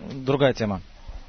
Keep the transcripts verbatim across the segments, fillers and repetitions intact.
другая тема.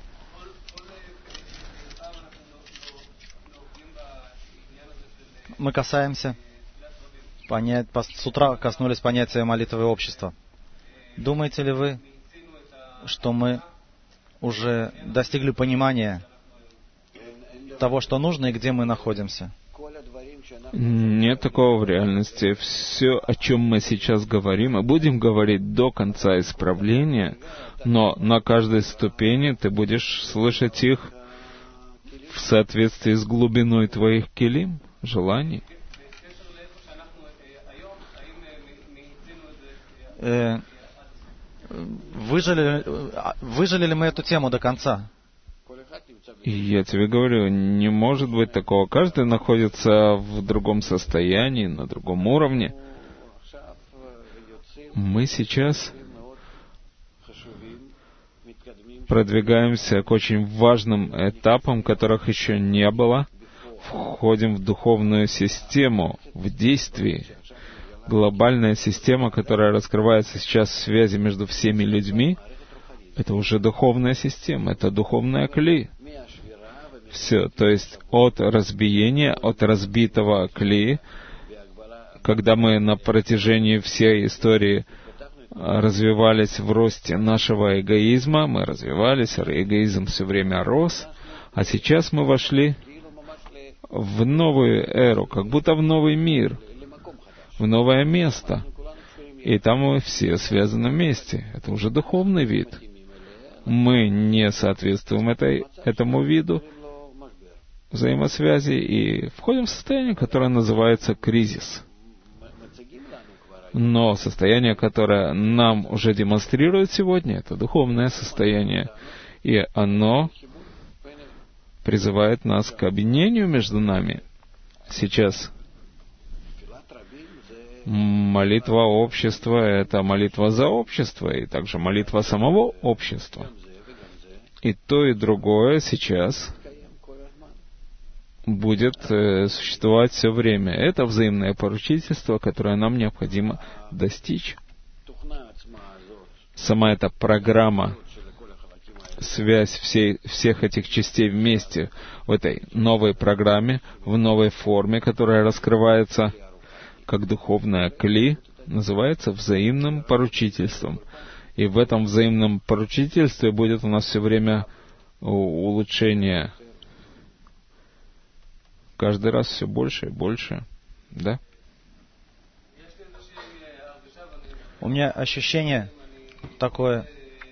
Мы касаемся, понять, с утра коснулись понятия молитвы общества. Думаете ли вы, что мы уже достигли понимания того, что нужно и где мы находимся? Нет такого в реальности. Все, о чем мы сейчас говорим, и будем говорить до конца исправления, но на каждой ступени ты будешь слышать их в соответствии с глубиной твоих келим, желаний. Э, выжили, выжили ли мы эту тему до конца? И я тебе говорю, не может быть такого. Каждый находится в другом состоянии, на другом уровне. Мы сейчас продвигаемся к очень важным этапам, которых еще не было. Входим в духовную систему, в действии. Глобальная система, которая раскрывается сейчас в связи между всеми людьми, это уже духовная система, это духовная кли. Все, то есть от разбиения, от разбитого кли, когда мы на протяжении всей истории развивались в росте нашего эгоизма, мы развивались, эгоизм все время рос, а сейчас мы вошли в новую эру, как будто в новый мир, в новое место. И там мы все связаны вместе. Это уже духовный вид. Мы не соответствуем этой, этому виду взаимосвязи и входим в состояние, которое называется кризис. Но состояние, которое нам уже демонстрирует сегодня, это духовное состояние. И оно призывает нас к объединению между нами. Сейчас молитва общества — это молитва за общество, и также молитва самого общества. И то, и другое сейчас будет э, существовать все время. Это взаимное поручительство, которое нам необходимо достичь. Сама эта программа, связь всей, всех этих частей вместе в этой новой программе, в новой форме, которая раскрывается как духовная кли, называется взаимным поручительством. И в этом взаимном поручительстве будет у нас все время улучшение. Каждый раз все больше и больше. Да? У меня ощущение такое.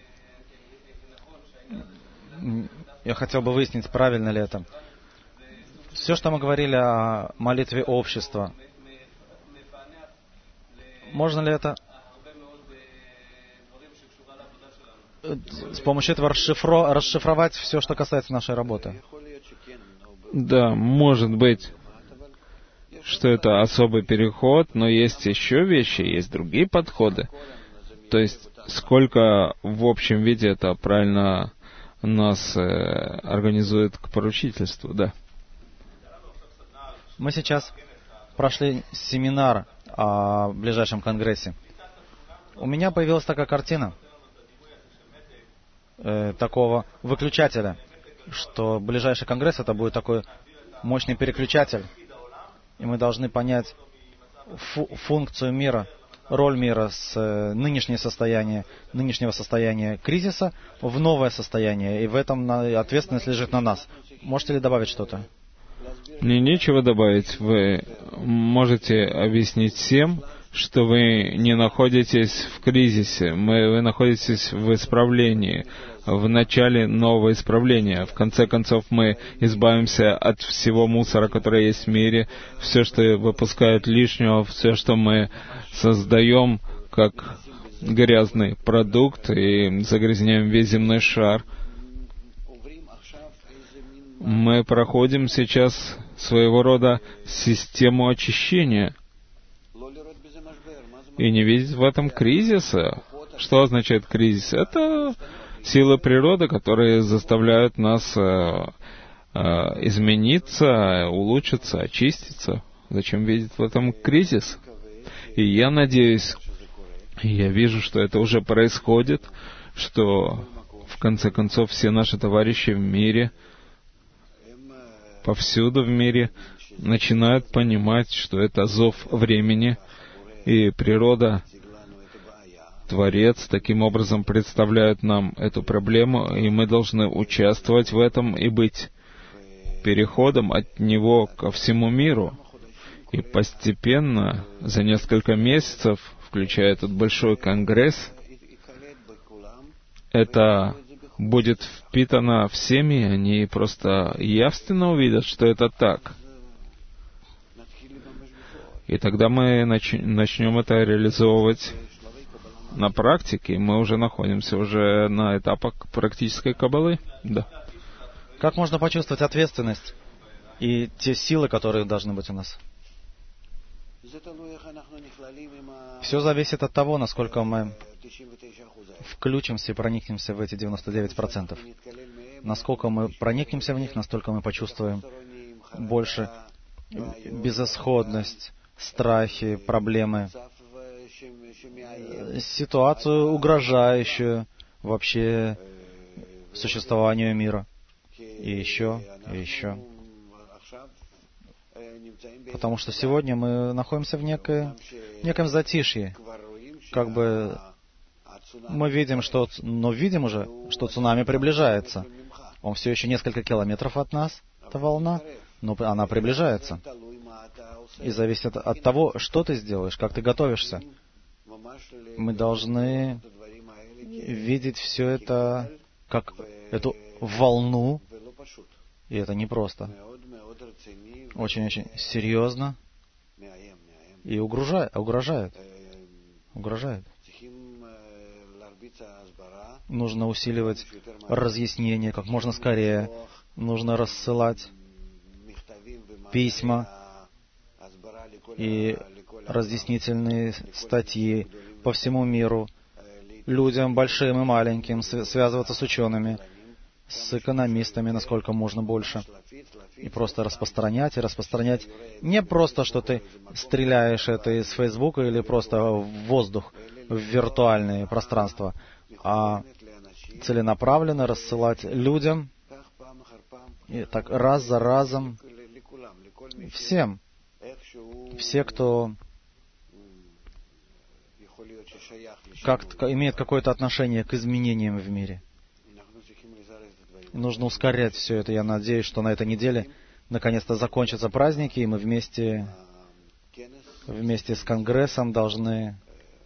Я хотел бы выяснить, правильно ли это. Все, что мы говорили о молитве общества, можно ли это с помощью этого расшифро, расшифровать все, что касается нашей работы? Да, может быть, что это особый переход, но есть еще вещи, есть другие подходы. То есть, сколько в общем виде это правильно нас э, организует к поручительству, да. Мы сейчас прошли семинар о ближайшем конгрессе. У меня появилась такая картина, э, такого выключателя, что ближайший конгресс — это будет такой мощный переключатель, и мы должны понять фу- функцию мира, роль мира с э, нынешнего состояния, нынешнего состояния кризиса в новое состояние, и в этом на, ответственность лежит на нас. Можете ли добавить что-то? Мне нечего добавить. Вы можете объяснить всем, что вы не находитесь в кризисе, мы, вы находитесь в исправлении, в начале нового исправления. В конце концов, мы избавимся от всего мусора, который есть в мире, все, что выпускают лишнего, все, что мы создаем как грязный продукт и загрязняем весь земной шар. Мы проходим сейчас своего рода систему очищения. И не видеть в этом кризиса. Что означает кризис? Это силы природы, которые заставляют нас э, э, измениться, улучшиться, очиститься. Зачем видеть в этом кризис? И я надеюсь, я вижу, что это уже происходит, что в конце концов, все наши товарищи в мире, повсюду в мире, начинают понимать, что это зов времени, и природа, Творец, таким образом представляет нам эту проблему, и мы должны участвовать в этом и быть переходом от него ко всему миру. И постепенно, за несколько месяцев, включая этот большой конгресс, это будет впитано всеми, они просто явственно увидят, что это так. И тогда мы нач- начнем это реализовывать на практике. Мы уже находимся уже на этапах практической каббалы. Да. Как можно почувствовать ответственность и те силы, которые должны быть у нас? Все зависит от того, насколько мы включимся и проникнемся в эти девяносто девять процентов. Насколько мы проникнемся в них, настолько мы почувствуем больше безысходность, страхи, проблемы, ситуацию, угрожающую вообще существованию мира. И еще, и еще. Потому что сегодня мы находимся в некой, неком затишье. Как бы мы видим, что... Но видим уже, что цунами приближается. Он все еще несколько километров от нас, эта волна, но она приближается. И зависит от того, что ты сделаешь, как ты готовишься. Мы должны видеть все это как эту волну, и это непросто. Очень-очень серьезно и угрожает, угрожает. Угрожает. Нужно усиливать разъяснение как можно скорее. Нужно рассылать письма и разъяснительные статьи по всему миру, людям большим и маленьким, связываться с учеными, с экономистами, насколько можно больше, и просто распространять, и распространять не просто, что ты стреляешь это из Фейсбука или просто в воздух, в виртуальное пространство, а целенаправленно рассылать людям, и так раз за разом, всем, все, кто как имеет какое-то отношение к изменениям в мире. Нужно ускорять все это. Я надеюсь, что на этой неделе наконец-то закончатся праздники, и мы вместе, вместе с Конгрессом должны...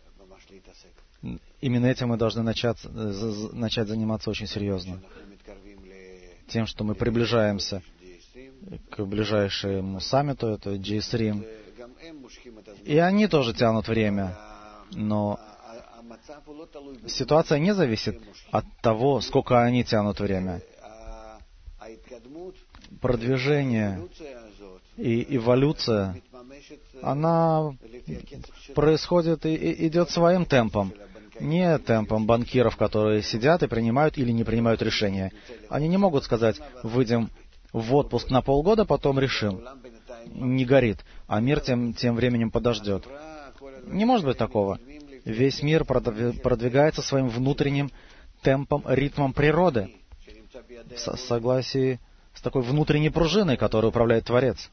Именно этим мы должны начать, начать заниматься очень серьезно. Тем, что мы приближаемся к ближайшему саммиту, это джи эс эр и. И они тоже тянут время. Но ситуация не зависит от того, сколько они тянут время. Продвижение и эволюция, она происходит и, и идет своим темпом. Не темпом банкиров, которые сидят и принимают или не принимают решения. Они не могут сказать, выйдем в отпуск на полгода, потом решим. Не горит. А мир тем, тем временем подождет. Не может быть такого. Весь мир продвигается своим внутренним темпом, ритмом природы, в согласии с такой внутренней пружиной, которой управляет Творец.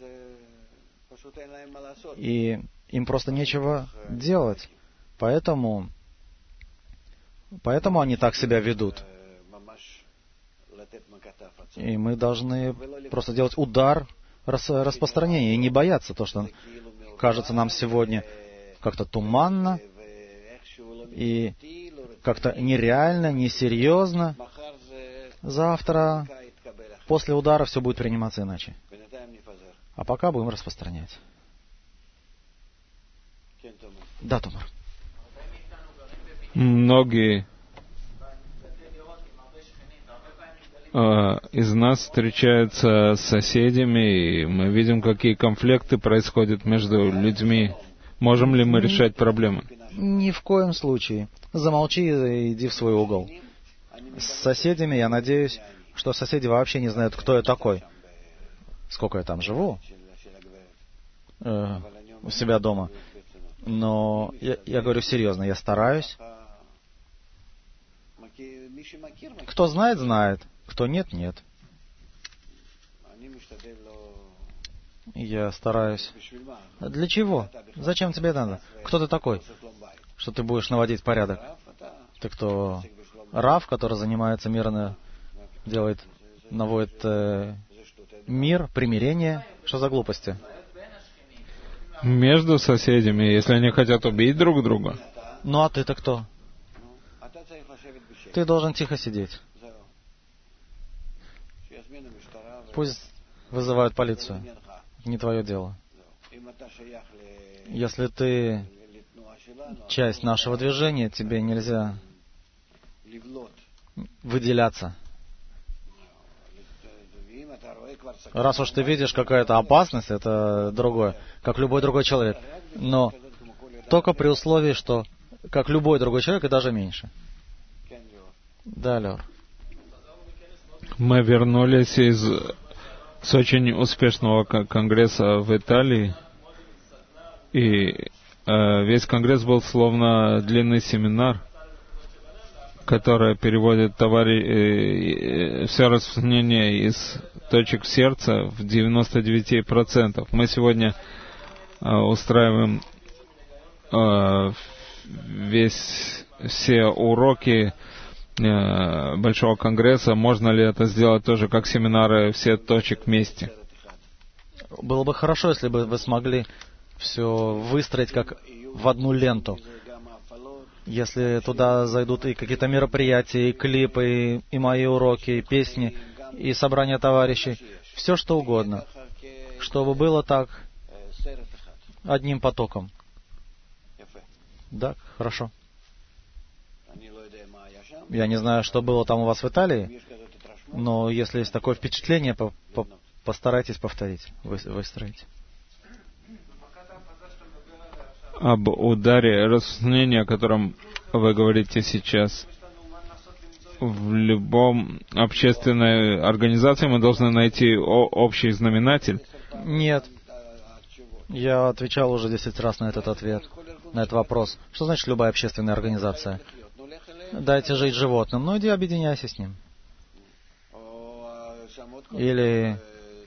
И им просто нечего делать. Поэтому, поэтому они так себя ведут. И мы должны просто делать удар распространения и не бояться то, что кажется нам сегодня как-то туманно и как-то нереально, несерьезно. Завтра, после удара, все будет приниматься иначе. А пока будем распространять. Да, Томар. Многие э, из нас встречаются с соседями, и мы видим, какие конфликты происходят между людьми. Можем ли мы решать проблемы? Ни в коем случае. Замолчи и иди в свой угол. С соседями, я надеюсь, что соседи вообще не знают, кто я такой. Сколько я там живу? Э, у себя дома. Но я, я говорю серьезно, я стараюсь Кто знает, знает. Кто нет, нет. Я стараюсь. Для чего? Зачем тебе это надо? Кто ты такой, что ты будешь наводить порядок? Ты кто? Рав, который занимается мирно, делает, наводит э, мир, примирение. Что за глупости? Между соседями, если они хотят убить друг друга. Ну а ты-то кто? Ты должен тихо сидеть. Пусть вызывают полицию. Не твое дело. Если ты часть нашего движения, тебе нельзя выделяться. Раз уж ты видишь какая-то опасность, это другое, как любой другой человек. Но только при условии, что как любой другой человек и даже меньше. Да, Лёр. Мы вернулись из с очень успешного конгресса в Италии, и э, весь конгресс был словно длинный семинар, который переводит товари... э, все распространение из точек сердца в девяносто девять процентов. Мы сегодня э, устраиваем э, весь, все уроки Большого конгресса. Можно ли это сделать тоже как семинары все точек вместе? Было бы хорошо, если бы вы смогли все выстроить как в одну ленту. Если туда зайдут и какие-то мероприятия, и клипы, и, и мои уроки, и песни, и собрания товарищей, все что угодно, чтобы было так одним потоком. Да, хорошо. Я не знаю, что было там у вас в Италии, но если есть такое впечатление, по -по постарайтесь повторить, вы выстроить. Об ударе распространения, о котором вы говорите сейчас. В любом общественной организации мы должны найти общий знаменатель. Нет. Я отвечал уже десять раз на этот ответ, на этот вопрос. Что значит любая общественная организация? Дайте жить животным, ну иди объединяйся с ним. Или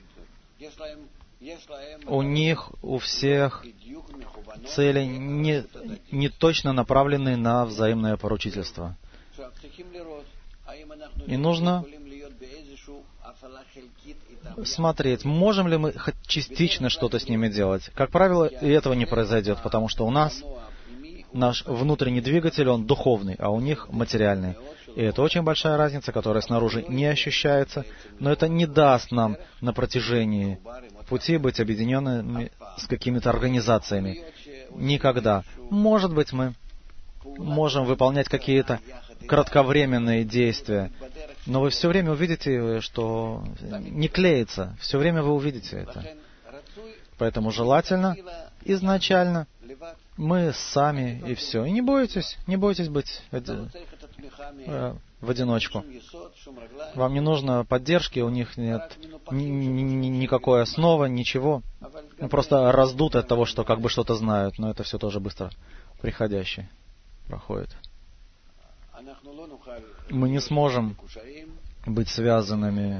у них, у всех цели не, не точно направлены на взаимное поручительство. И нужно смотреть, можем ли мы хоть частично что-то с ними делать. Как правило, и этого не произойдет, потому что у нас наш внутренний двигатель, он духовный, а у них материальный. И это очень большая разница, которая снаружи не ощущается, но это не даст нам на протяжении пути быть объединенными с какими-то организациями. Никогда. Может быть, мы можем выполнять какие-то кратковременные действия, но вы все время увидите, что не клеится. Все время вы увидите это. Поэтому желательно изначально мы сами и все. И не бойтесь, не бойтесь быть оди... э, в одиночку. Вам не нужно поддержки, у них нет ни- ни- никакой основы, ничего. Ну, просто раздуты от того, что как бы что-то знают, но это все тоже быстро приходящее проходит. Мы не сможем быть связанными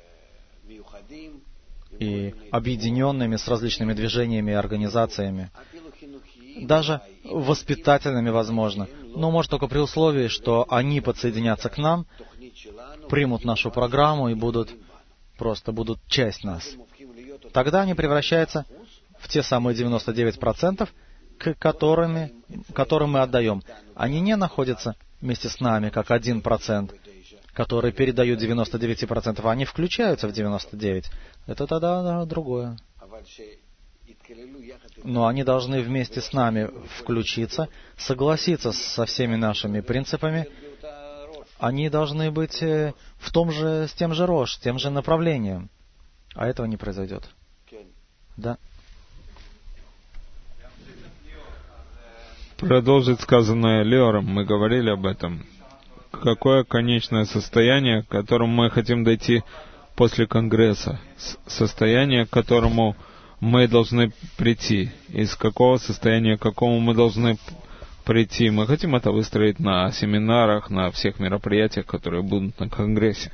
и объединенными с различными движениями и организациями. Даже воспитательными, возможно. Но может только при условии, что они подсоединятся к нам, примут нашу программу и будут просто будут часть нас. Тогда они превращаются в те самые девяносто девять процентов, к которыми, которым мы отдаем. Они не находятся вместе с нами, как один процент, который передают девяносто девять процентов. Они включаются в девяносто девять процентов. Это тогда да, другое. Но они должны вместе с нами включиться, согласиться со всеми нашими принципами. Они должны быть в том же, с тем же рош, тем же направлением. А этого не произойдет. Да. Продолжить сказанное Леором, мы говорили об этом. Какое конечное состояние, к которому мы хотим дойти после Конгресса? Состояние, к которому мы должны прийти. Из какого состояния, к какому мы должны прийти. Мы хотим это выстроить на семинарах, на всех мероприятиях, которые будут на Конгрессе.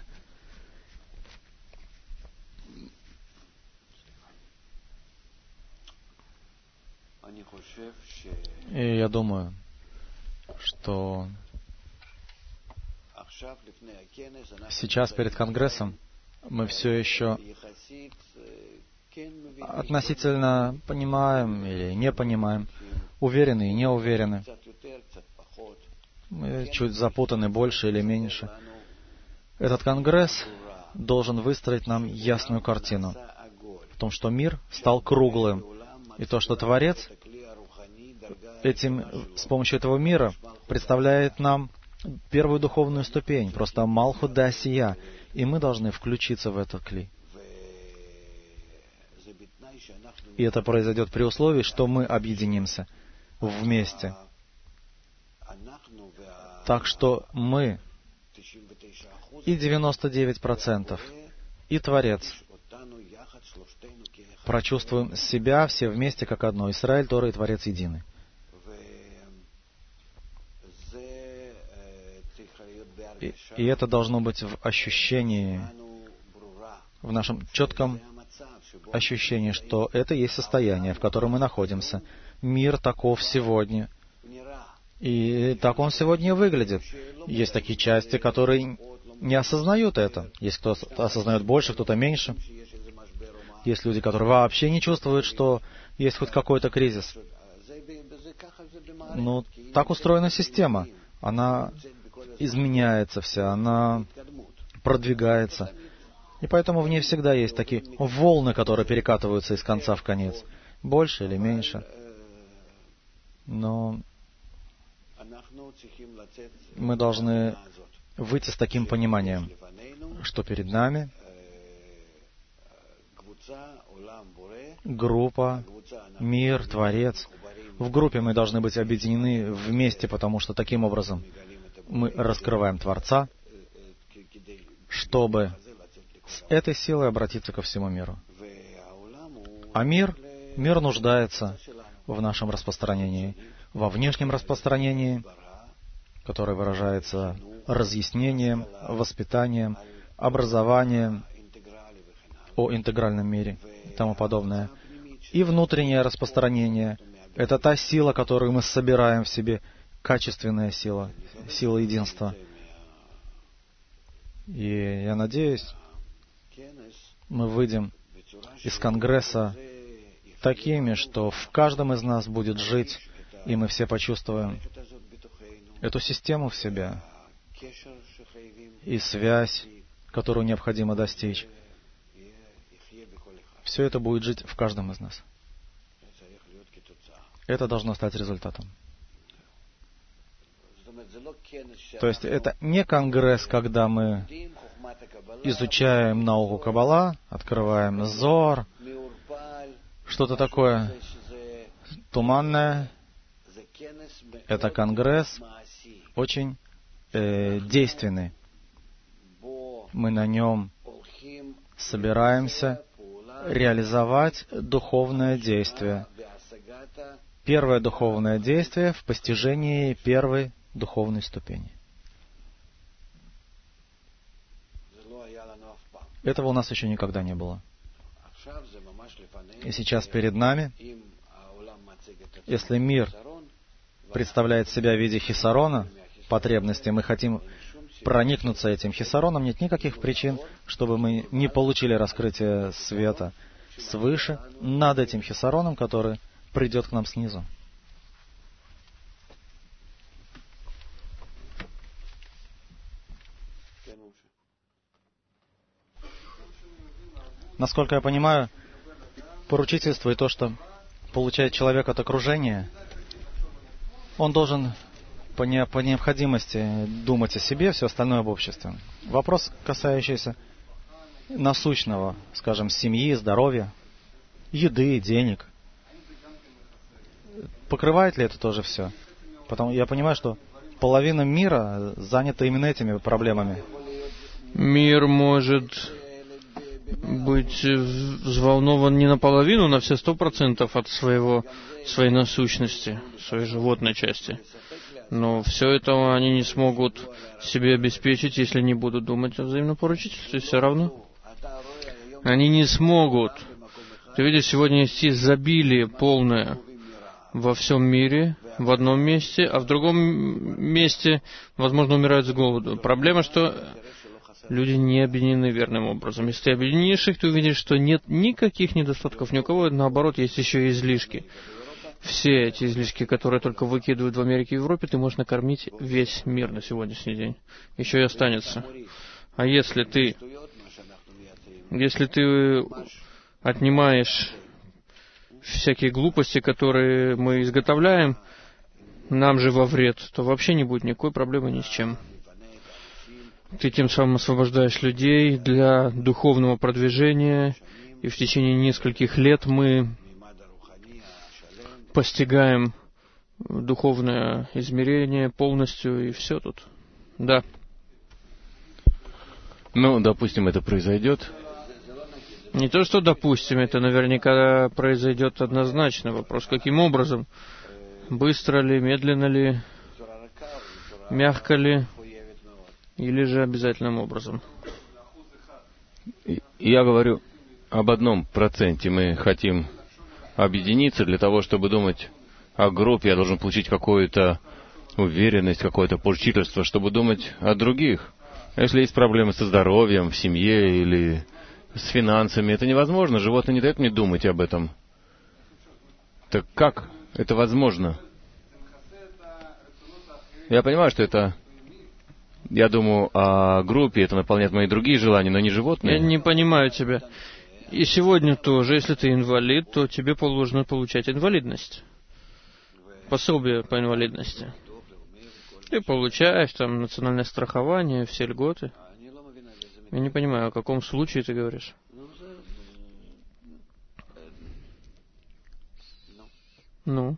И я думаю, что сейчас перед Конгрессом мы все еще относительно понимаем или не понимаем, уверены и не уверены. Мы чуть запутаны больше или меньше. Этот Конгресс должен выстроить нам ясную картину в том, что мир стал круглым, и то, что Творец этим, с помощью этого мира представляет нам первую духовную ступень, просто Малхут де Асия, и мы должны включиться в этот кли. И это произойдет при условии, что мы объединимся вместе. Так что мы и девяносто девять процентов, и Творец прочувствуем себя все вместе как одно. Исраэль, Тора и Творец едины. И, и это должно быть в ощущении, в нашем четком ощущении, что это есть состояние, в котором мы находимся. Мир таков сегодня. И так он сегодня выглядит. Есть такие части, которые не осознают это. Есть кто осознает больше, кто-то меньше. Есть люди, которые вообще не чувствуют, что есть хоть какой-то кризис. Но так устроена система. Она изменяется вся, она продвигается. И поэтому в ней всегда есть такие волны, которые перекатываются из конца в конец. Больше или меньше. Но мы должны выйти с таким пониманием, что перед нами группа, мир, Творец. В группе мы должны быть объединены вместе, потому что таким образом мы раскрываем Творца, чтобы с этой силой обратиться ко всему миру. А мир, мир нуждается в нашем распространении, во внешнем распространении, которое выражается разъяснением, воспитанием, образованием о интегральном мире и тому подобное. И внутреннее распространение — это та сила, которую мы собираем в себе, качественная сила, сила единства. И я надеюсь, мы выйдем из Конгресса такими, что в каждом из нас будет жить, и мы все почувствуем эту систему в себе и связь, которую необходимо достичь. Все это будет жить в каждом из нас. Это должно стать результатом. То есть это не конгресс, когда мы изучаем науку Каббала, открываем Зор, что-то такое туманное. Это конгресс очень э, действенный. Мы на нем собираемся реализовать духовное действие. Первое духовное действие в постижении первой духовной ступени. Этого у нас еще никогда не было. И сейчас перед нами, если мир представляет себя в виде хисарона, потребности, мы хотим проникнуться этим хисароном, нет никаких причин, чтобы мы не получили раскрытие света свыше над этим хисароном, который придет к нам снизу. Насколько я понимаю, поручительство и то, что получает человек от окружения, он должен по, не, по необходимости думать о себе, все остальное об обществе. Вопрос, касающийся насущного, скажем, семьи, здоровья, еды, денег. Покрывает ли это тоже все? Потому я понимаю, что половина мира занята именно этими проблемами. Мир может быть взволнован не наполовину, на все сто процентов от своего, своей насущности, своей животной части. Но все это они не смогут себе обеспечить, если не будут думать о взаимном поручительстве. Все равно. Они не смогут. Ты видишь, сегодня есть изобилие полное во всем мире, в одном месте, а в другом месте, возможно, умирают с голоду. Проблема, что люди не объединены верным образом. Если ты объединишь их, ты увидишь, что нет никаких недостатков ни у кого, наоборот, есть еще и излишки. Все эти излишки, которые только выкидывают в Америке и Европе, ты можешь накормить весь мир на сегодняшний день. Еще и останется. А если ты, если ты отнимаешь всякие глупости, которые мы изготовляем, нам же во вред, то вообще не будет никакой проблемы ни с чем. Ты тем самым освобождаешь людей для духовного продвижения, и в течение нескольких лет мы постигаем духовное измерение полностью, и все тут. Да. Ну, допустим, это произойдет. Не то, что допустим, это наверняка произойдет однозначно. Вопрос, каким образом? Быстро ли, медленно ли, мягко ли, или же обязательным образом? Я говорю об одном проценте. Мы хотим объединиться для того, чтобы думать о группе. Я должен получить какую-то уверенность, какое-то поручительство, чтобы думать о других. Если есть проблемы со здоровьем, в семье или с финансами, это невозможно. Животное не дает мне думать об этом. Так как это возможно? Я понимаю, что это... Я думаю о группе, это наполняет мои другие желания, но не животные. Я не понимаю тебя. И сегодня тоже, если ты инвалид, то тебе положено получать инвалидность. Пособие по инвалидности. Ты получаешь там национальное страхование, все льготы. Я не понимаю, о каком случае ты говоришь. Ну?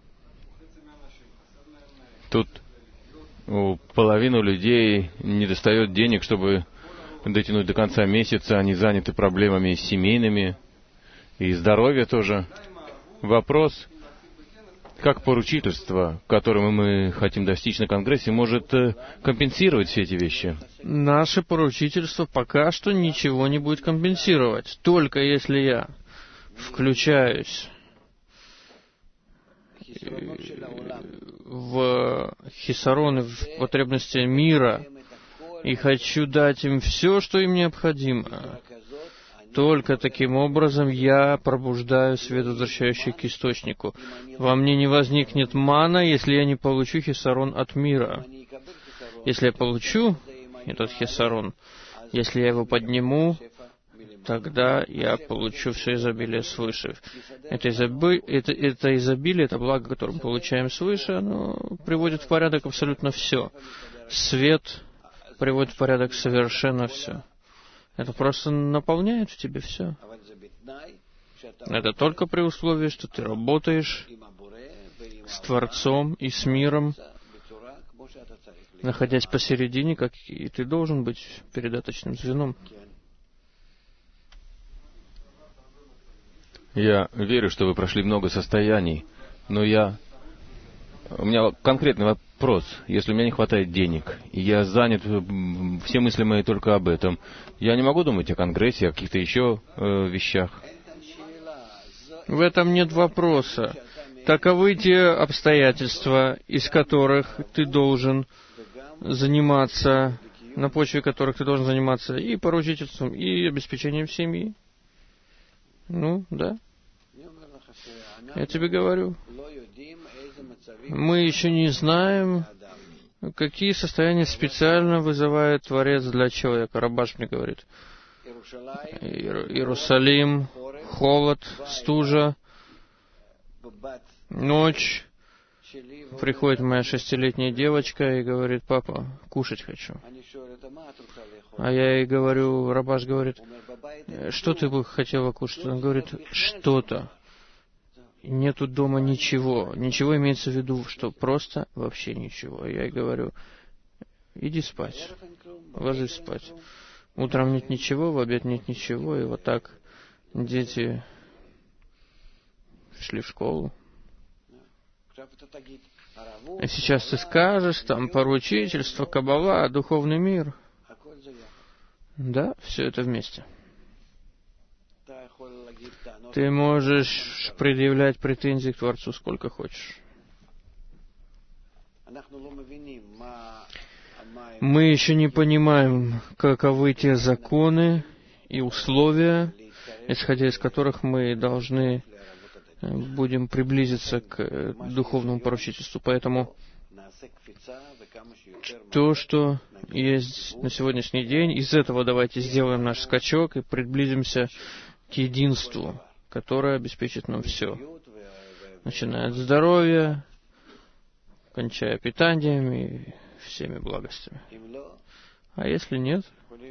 Тут у половины людей не достает денег, чтобы дотянуть до конца месяца. Они заняты проблемами семейными и здоровья тоже. Вопрос, как поручительство, которому мы хотим достичь на Конгрессе, может компенсировать все эти вещи? Наше поручительство пока что ничего не будет компенсировать. Только если я включаюсь в хисарон, в потребности мира, и хочу дать им все, что им необходимо. Только таким образом я пробуждаю свет, возвращающий к источнику. Во мне не возникнет мана, если я не получу хисарон от мира. Если я получу этот хисарон, если я его подниму, тогда я получу все изобилие свыше. Это, изоби... это, это изобилие, это благо, которое мы получаем свыше, оно приводит в порядок абсолютно все. Свет приводит в порядок совершенно все. Это просто наполняет в тебе все. Это только при условии, что ты работаешь с Творцом и с миром, находясь посередине, как и ты должен быть передаточным звеном. Я верю, что вы прошли много состояний, но я... У меня конкретный вопрос. Если у меня не хватает денег, и я занят, все мысли мои только об этом, я не могу думать о Конгрессе, о каких-то еще э, вещах. В этом нет вопроса. Таковы те обстоятельства, из которых ты должен заниматься, на почве которых ты должен заниматься и поручительством, и обеспечением семьи. Ну, да. Я тебе говорю. Мы еще не знаем, какие состояния специально вызывает Творец для человека. Рабаш мне говорит. Иерусалим, холод, стужа, ночь. Приходит моя шестилетняя девочка и говорит: папа, кушать хочу. А я ей говорю, Рабаш говорит: что ты бы хотела кушать? Он говорит: что-то. Нету дома ничего. Ничего имеется в виду, что просто вообще ничего. Я ей говорю: иди спать. Ложись спать. Утром нет ничего, в обед нет ничего, и вот так дети шли в школу. А сейчас ты скажешь, там поручительство, каббала, духовный мир. Да, все это вместе. Ты можешь предъявлять претензии к Творцу сколько хочешь. Мы еще не понимаем, каковы те законы и условия, исходя из которых мы должны будем приблизиться к духовному поручительству. Поэтому то, что есть на сегодняшний день, из этого давайте сделаем наш скачок и приблизимся к единству, которое обеспечит нам все. Начиная от здоровья, кончая питанием и всеми благостями. А если нет,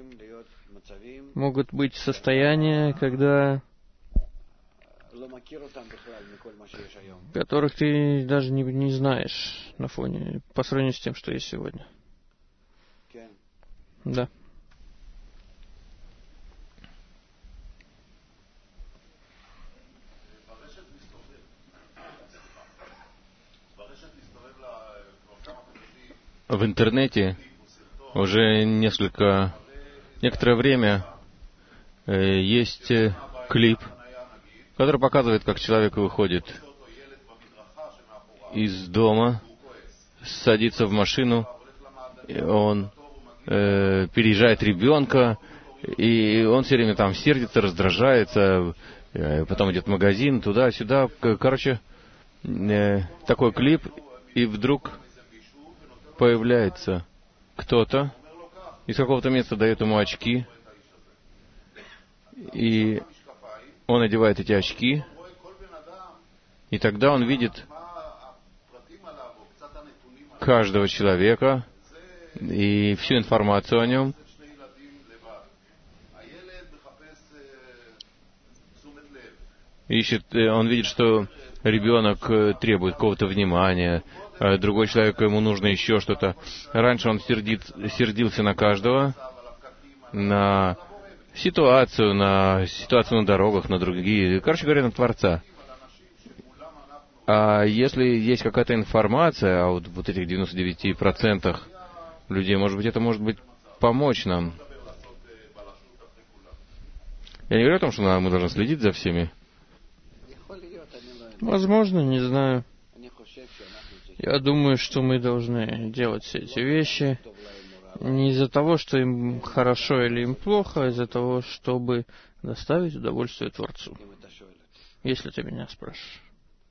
могут быть состояния, когда которых ты даже не, не знаешь на фоне, по сравнению с тем, что есть сегодня. Да. В интернете уже несколько, некоторое время э, есть э, клип, который показывает, как человек выходит из дома, садится в машину, и он э, переезжает ребенка, и он все время там сердится, раздражается, э, потом идет в магазин, туда-сюда. Короче, э, такой клип, и вдруг появляется кто-то, из какого-то места дает ему очки, и он одевает эти очки, и тогда он видит каждого человека и всю информацию о нем. Ищет, он видит, что ребенок требует какого-то внимания, другой человек, ему нужно еще что-то. Раньше он сердит, сердился на каждого, на ситуацию, на ситуацию на дорогах, на другие, короче говоря, на Творца. А если есть какая-то информация о вот, вот этих девяноста девяти процентах людей, может быть, это может быть помочь нам. Я не говорю о том, что мы должны следить за всеми. Возможно, не знаю. Я думаю, что мы должны делать все эти вещи не из-за того, что им хорошо или им плохо, а из-за того, чтобы доставить удовольствие Творцу. Если ты меня спрашиваешь.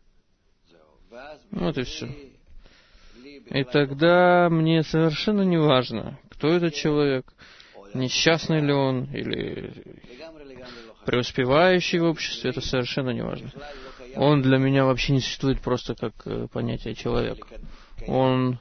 Вот и все. И тогда мне совершенно не важно, кто этот человек, несчастный ли он, или преуспевающий в обществе, это совершенно не важно. Он для меня вообще не существует просто как понятие человек. Он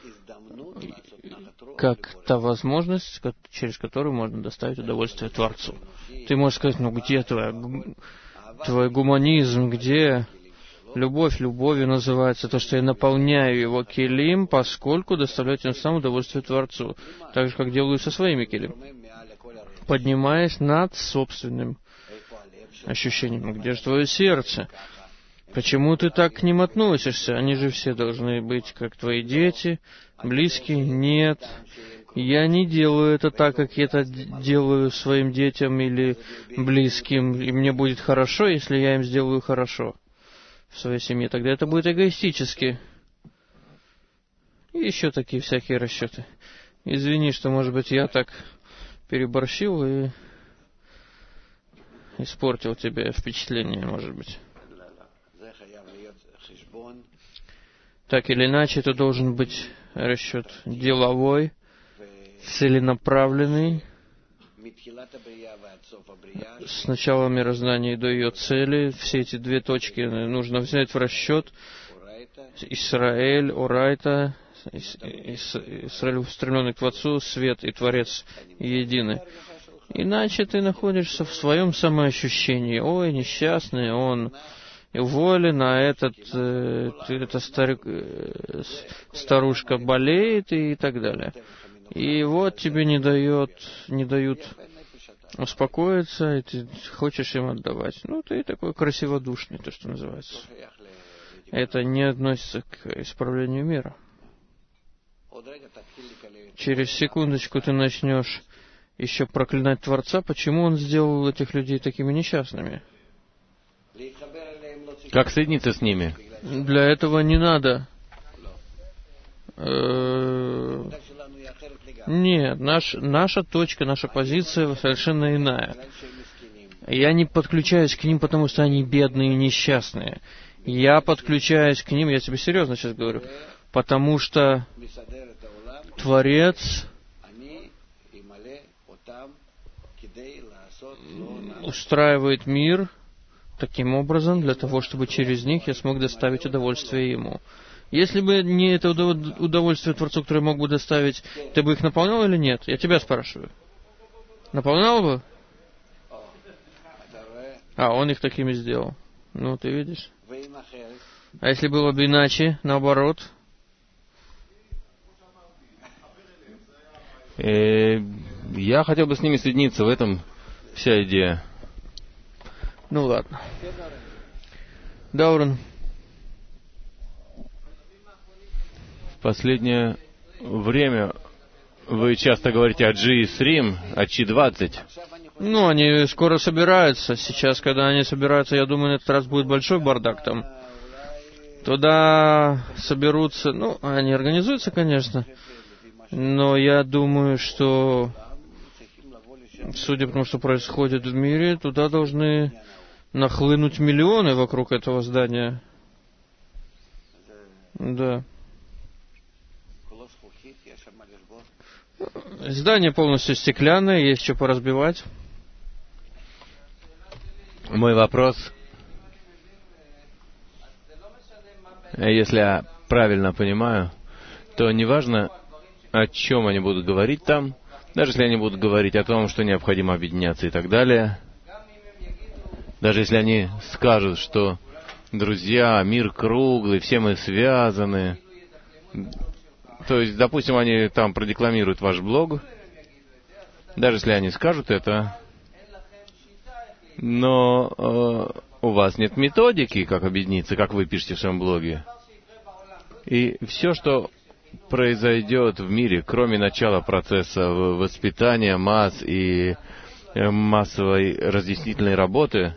как та возможность, через которую можно доставить удовольствие Творцу. Ты можешь сказать, ну где твоя, твой гуманизм, где любовь любовью называется, то, что я наполняю его келим, поскольку доставляю тем самым удовольствие Творцу, так же, как делаю со своими келим, поднимаясь над собственным ощущением. Где же твое сердце? Почему ты так к ним относишься? Они же все должны быть как твои дети, близкие. Нет, я не делаю это так, как я это делаю своим детям или близким, и мне будет хорошо, если я им сделаю хорошо в своей семье. Тогда это будет эгоистически. И еще такие всякие расчеты. Извини, что, может быть, я так переборщил и испортил тебе впечатление, может быть. Так или иначе, это должен быть расчет деловой, целенаправленный, с начала мироздания до ее цели. Все эти две точки нужно взять в расчет. Исраэль, Орайта, Исраэль, устремленный к Творцу, свет и Творец едины. Иначе ты находишься в своем самоощущении. Ой, несчастный, он уволен, а этот, э, эта старик, э, старушка болеет и так далее. И вот тебе не дает, не дают успокоиться, и ты хочешь им отдавать. Ну, ты такой красиводушный, то, что называется. Это не относится к исправлению мира. Через секундочку ты начнешь еще проклинать Творца, почему он сделал этих людей такими несчастными. Как соединиться с ними? Для этого не надо. Нет, наш, наша точка, наша позиция совершенно иная. Я не подключаюсь к ним, потому что они бедные и несчастные. Я подключаюсь к ним, я тебе серьезно сейчас говорю, потому что Творец устраивает мир таким образом, для того, чтобы через них я смог доставить удовольствие Ему. Если бы не это удовольствие Творцу, которое мог бы доставить, ты бы их наполнял или нет? Я тебя спрашиваю. Наполнял бы? А, он их такими сделал. Ну, ты видишь? А если было бы иначе, наоборот? Э, я хотел бы с ними соединиться, в этом вся идея. Ну ладно. Даурен. В последнее время вы часто говорите о джи эс рим, о чи двадцать. Ну, они скоро собираются. Сейчас, когда они собираются, я думаю, на этот раз будет большой бардак там. Туда соберутся, ну, они организуются, конечно, но я думаю, что, судя по тому, что происходит в мире, туда должны нахлынуть миллионы вокруг этого здания. Да. Здание полностью стеклянное, есть что поразбивать. Мой вопрос, если я правильно понимаю, то неважно, о чем они будут говорить там, даже если они будут говорить о том, что необходимо объединяться и так далее, даже если они скажут, что, друзья, мир круглый, все мы связаны, то есть, допустим, они там продекламируют ваш блог, даже если они скажут это, но э, у вас нет методики, как объединиться, как вы пишете в своем блоге. И все, что произойдет в мире, кроме начала процесса воспитания масс и массовой разъяснительной работы,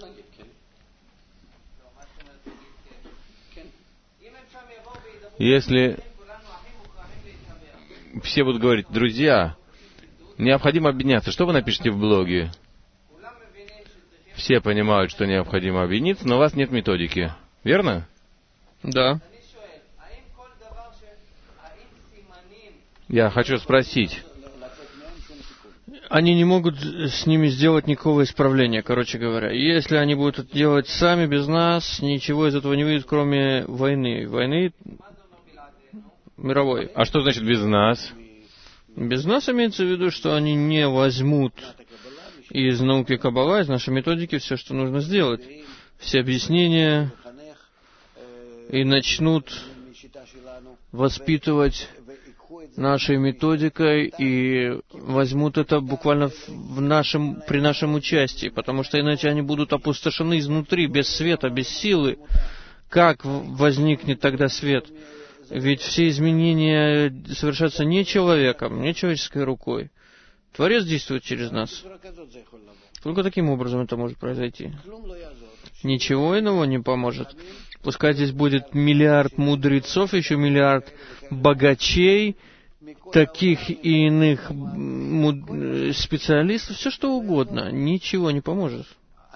если все будут говорить, друзья, необходимо объединяться, что вы напишете в блоге? Все понимают, что необходимо объединиться, но у вас нет методики. Верно? Да. Я хочу спросить. Они не могут с ними сделать никакого исправления, короче говоря. Если они будут это делать сами, без нас, ничего из этого не выйдет, кроме войны. Войны мировой. А что значит без нас? Без нас имеется в виду, что они не возьмут из науки Каббала, из нашей методики, все, что нужно сделать. Все объяснения. И начнут воспитывать нашей методикой и возьмут это буквально в нашем, при нашем участии, потому что иначе они будут опустошены изнутри, без света, без силы. Как возникнет тогда свет? Ведь все изменения совершаются не человеком, не человеческой рукой. Творец действует через нас. Только таким образом это может произойти. Ничего иного не поможет. Пускай здесь будет миллиард мудрецов, еще миллиард богачей, таких и иных специалистов, все что угодно. Ничего не поможет.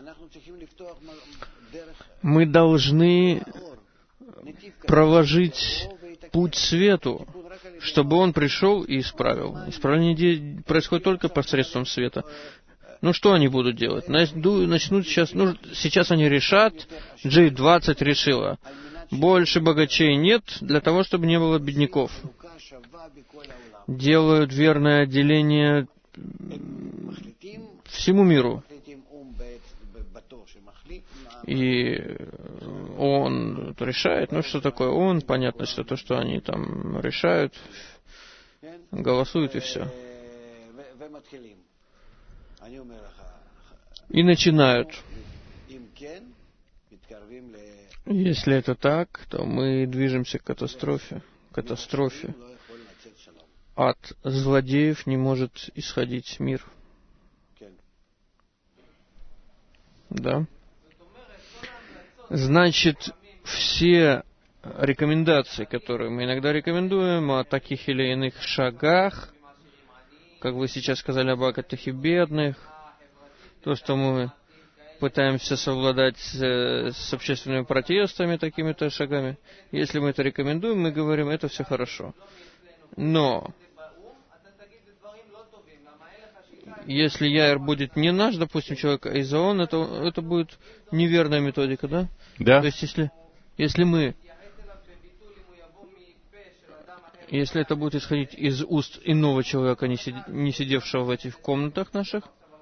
Мы должны проложить путь свету, чтобы он пришел и исправил. Исправление происходит только посредством света. Ну, что они будут делать? Начнут сейчас... Ну, сейчас они решат, джи двадцать решила. Больше богачей нет, для того, чтобы не было бедняков. Делают верное отделение всему миру. И он решает, ну что такое он, понятно, что то, что они там решают. голосуют и все. И начинают. Если это так, то мы движемся к катастрофе. Катастрофе. От злодеев не может исходить мир. Да. Значит, все рекомендации, которые мы иногда рекомендуем о таких или иных шагах, как вы сейчас сказали об богатых и бедных, то, что мы пытаемся совладать с, с общественными протестами, такими-то шагами, если мы это рекомендуем, мы говорим, это все хорошо. Но если Яир будет не наш, допустим, человек, а из ООН, это, это будет неверная методика, да? Да. То есть, если, если мы, если это будет исходить из уст иного человека, не, сиди, не сидевшего в этих комнатах наших,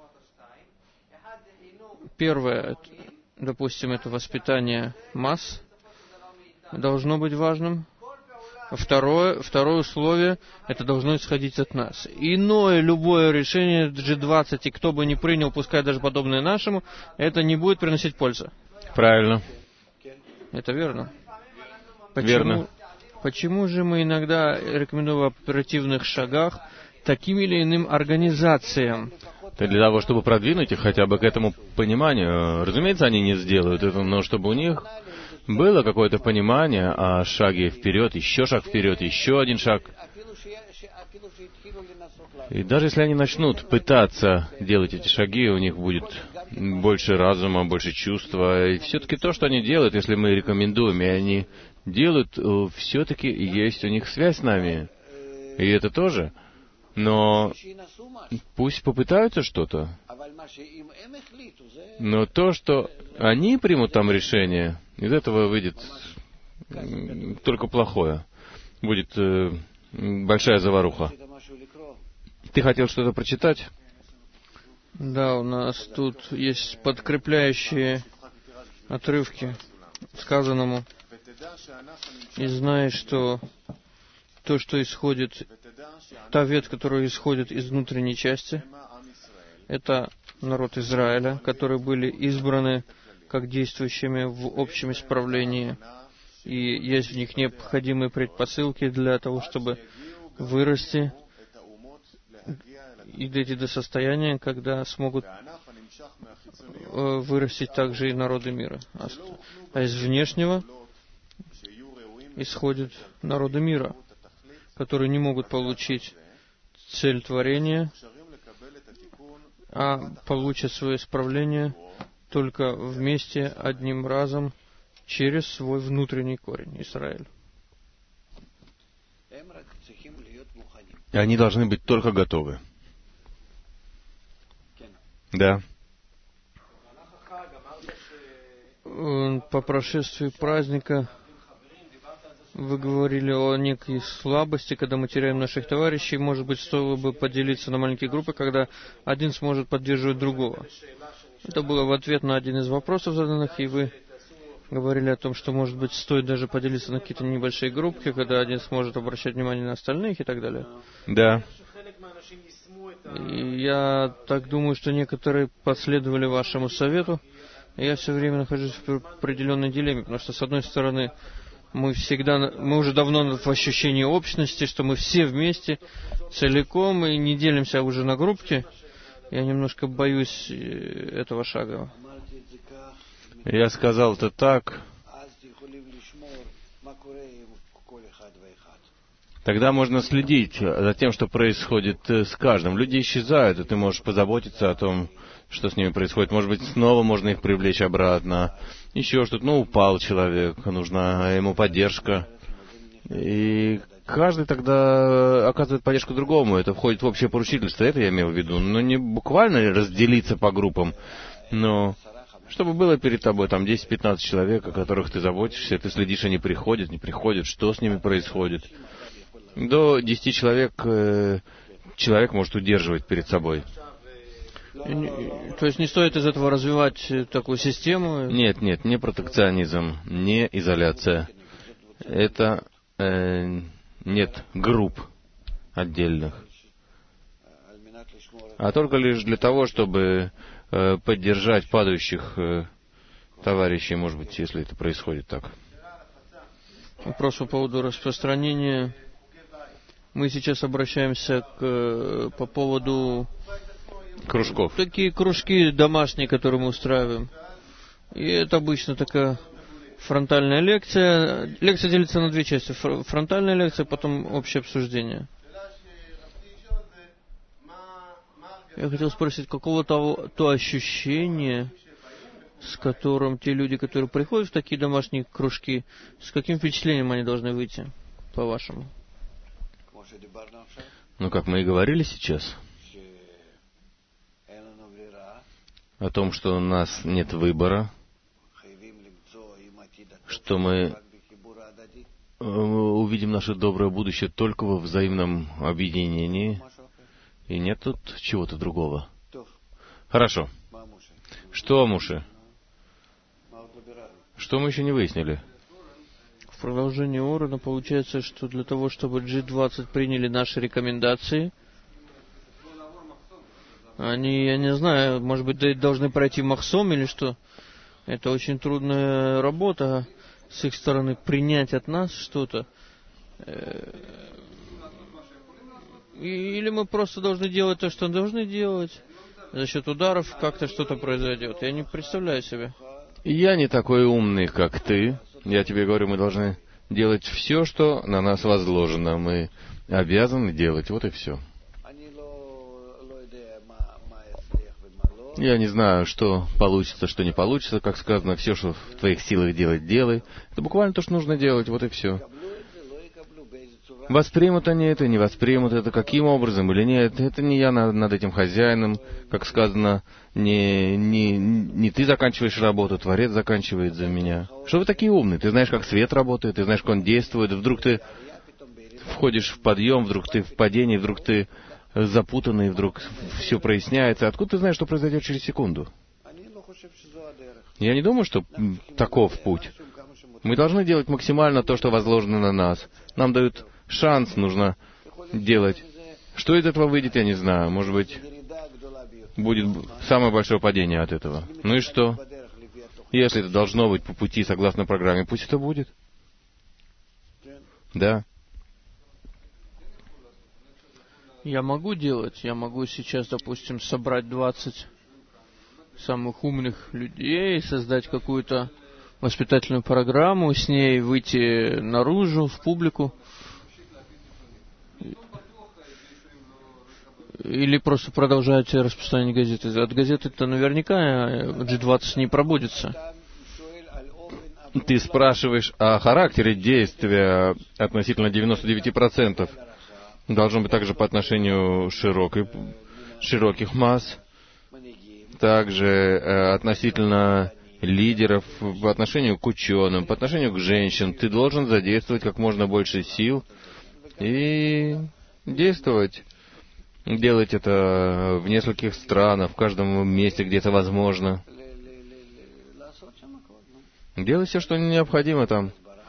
первое, допустим, это воспитание масс, должно быть важным. Второе, второе условие, это должно исходить от нас. Иное любое решение джи двадцать, и кто бы ни принял, пускай даже подобное нашему, это не будет приносить пользы. Правильно. Это верно. Почему, Верно. Почему же мы иногда рекомендуем в оперативных шагах таким или иным организациям? Это для того, чтобы продвинуть их хотя бы к этому пониманию. Разумеется, они не сделают это, но чтобы у них было какое-то понимание о шаге вперед, еще шаг вперед, еще один шаг. И даже если они начнут пытаться делать эти шаги, у них будет больше разума, больше чувства. И все-таки то, что они делают, если мы рекомендуем, и они делают, все-таки есть у них связь с нами. И это тоже. Но пусть попытаются что-то. Но то, что они примут там решение, из этого выйдет только плохое. Будет э, большая заваруха. Ты хотел что-то прочитать? Да, у нас тут есть подкрепляющие отрывки сказанному. И знаешь, что то, что исходит, та ветвь, которая исходит из внутренней части, это народ Израиля, которые были избраны как действующими в общем исправлении, и есть в них необходимые предпосылки для того, чтобы вырасти и дойти до состояния, когда смогут вырастить также и народы мира. А из внешнего исходят народы мира, которые не могут получить цель творения, а получат свое исправление только вместе, одним разом, через свой внутренний корень, Израиль. И они должны быть только готовы. Да. По прошествии праздника вы говорили о некой слабости, когда мы теряем наших товарищей. Может быть, стоило бы поделиться на маленькие группы, когда один сможет поддерживать другого. Это было в ответ на один из вопросов заданных, и вы говорили о том, что, может быть, стоит даже поделиться на какие-то небольшие группки, когда один сможет обращать внимание на остальных и так далее. Да. И я так думаю, что некоторые последовали вашему совету. Я все время нахожусь в определенной дилемме, потому что, с одной стороны, мы всегда, мы уже давно в ощущении общности, что мы все вместе, целиком, и не делимся уже на группки. Я немножко боюсь этого шага. Я сказал это так. Тогда можно следить за тем, что происходит с каждым. Люди исчезают, и ты можешь позаботиться о том, что с ними происходит. Может быть, снова можно их привлечь обратно. Еще что-то. Ну, упал человек, нужна ему поддержка. И каждый тогда оказывает поддержку другому. Это входит в общее поручительство, это я имел в виду. Но не буквально разделиться по группам, но чтобы было перед тобой там десять-пятнадцать человек, о которых ты заботишься, ты следишь, они приходят, не приходят, что с ними происходит. До десяти человек э, человек может удерживать перед собой. То есть не стоит из этого развивать такую систему? Нет, нет, не протекционизм, не изоляция. Это э, нет групп. отдельных, а только лишь для того, чтобы э, поддержать падающих э, товарищей, может быть, если это происходит так. Вопрос по поводу распространения. Мы сейчас обращаемся к, по поводу кружков. Такие кружки домашние, которые мы устраиваем. И это обычно такая фронтальная лекция. Лекция делится на две части. Фронтальная лекция, потом общее обсуждение. Я хотел спросить, какого-то то ощущение, с которым те люди, которые приходят в такие домашние кружки, с каким впечатлением они должны выйти, по-вашему? Ну, как мы и говорили сейчас, о том, что у нас нет выбора, что мы увидим наше доброе будущее только во взаимном объединении, и нет тут чего-то другого. Хорошо. Что, Муше? Что мы еще не выяснили? В продолжении Орена получается, что для того, чтобы джи двадцать приняли наши рекомендации, они, я не знаю, может быть, должны пройти Махсом или что. Это очень трудная работа с их стороны, принять от нас что-то. Или мы просто должны делать то, что должны делать. За счет ударов как-то что-то произойдет. Я не представляю себе. Я не такой умный, как ты. Я тебе говорю, мы должны делать все, что на нас возложено. Мы обязаны делать. Вот и все. Я не знаю, что получится, что не получится. Как сказано, все, что в твоих силах делать, делай. Это буквально то, что нужно делать. Вот и все. Воспримут они это, не воспримут это, каким образом или нет. Это не я над, над этим хозяином. Как сказано, не, не, не ты заканчиваешь работу, Творец заканчивает за меня. Что вы такие умные? Ты знаешь, как свет работает, ты знаешь, как он действует. Вдруг ты входишь в подъем, вдруг ты в падении, вдруг ты запутанный, вдруг все проясняется. Откуда ты знаешь, что произойдет через секунду? Я не думаю, что таков путь. Мы должны делать максимально то, что возложено на нас. Нам дают шанс, нужно делать. Что из этого выйдет, я не знаю. Может быть, будет самое большое падение от этого. Ну и что? Если это должно быть по пути, согласно программе, пусть это будет. Да. Я могу делать, я могу сейчас, допустим, собрать двадцать самых умных людей, создать какую-то воспитательную программу, с ней выйти наружу, в публику. Или просто продолжаете распространение газеты. От газеты-то наверняка джи двадцать не пробудется. Ты спрашиваешь о характере действия относительно девяносто девять процентов. Должно быть также по отношению широкой, широких масс, также э, относительно лидеров, по отношению к ученым, по отношению к женщинам. Ты должен задействовать как можно больше сил и действовать. Делать это в нескольких странах, в каждом месте, где это возможно. Делай все, что необходимо там.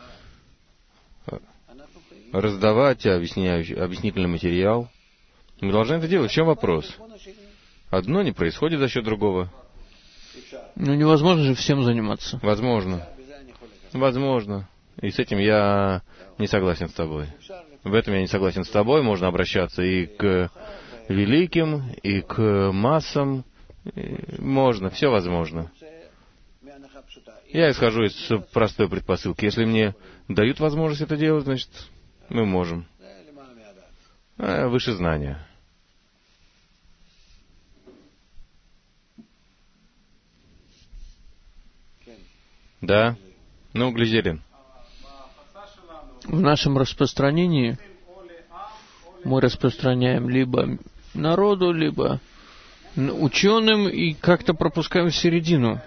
Раздавать объясняющий, объяснительный материал. Мы должны это делать. В чем вопрос? Одно не происходит за счет другого. Ну, невозможно же всем заниматься. Возможно. Возможно. И с этим я не согласен с тобой. В этом я не согласен с тобой. Можно обращаться и к великим, и к массам. И можно. Все возможно. Я исхожу из простой предпосылки. Если мне дают возможность это делать, значит, мы можем. А, выше знания. Да? Ну, Глизерин. В нашем распространении мы распространяем либо народу, либо ученым и как-то пропускаем в середину.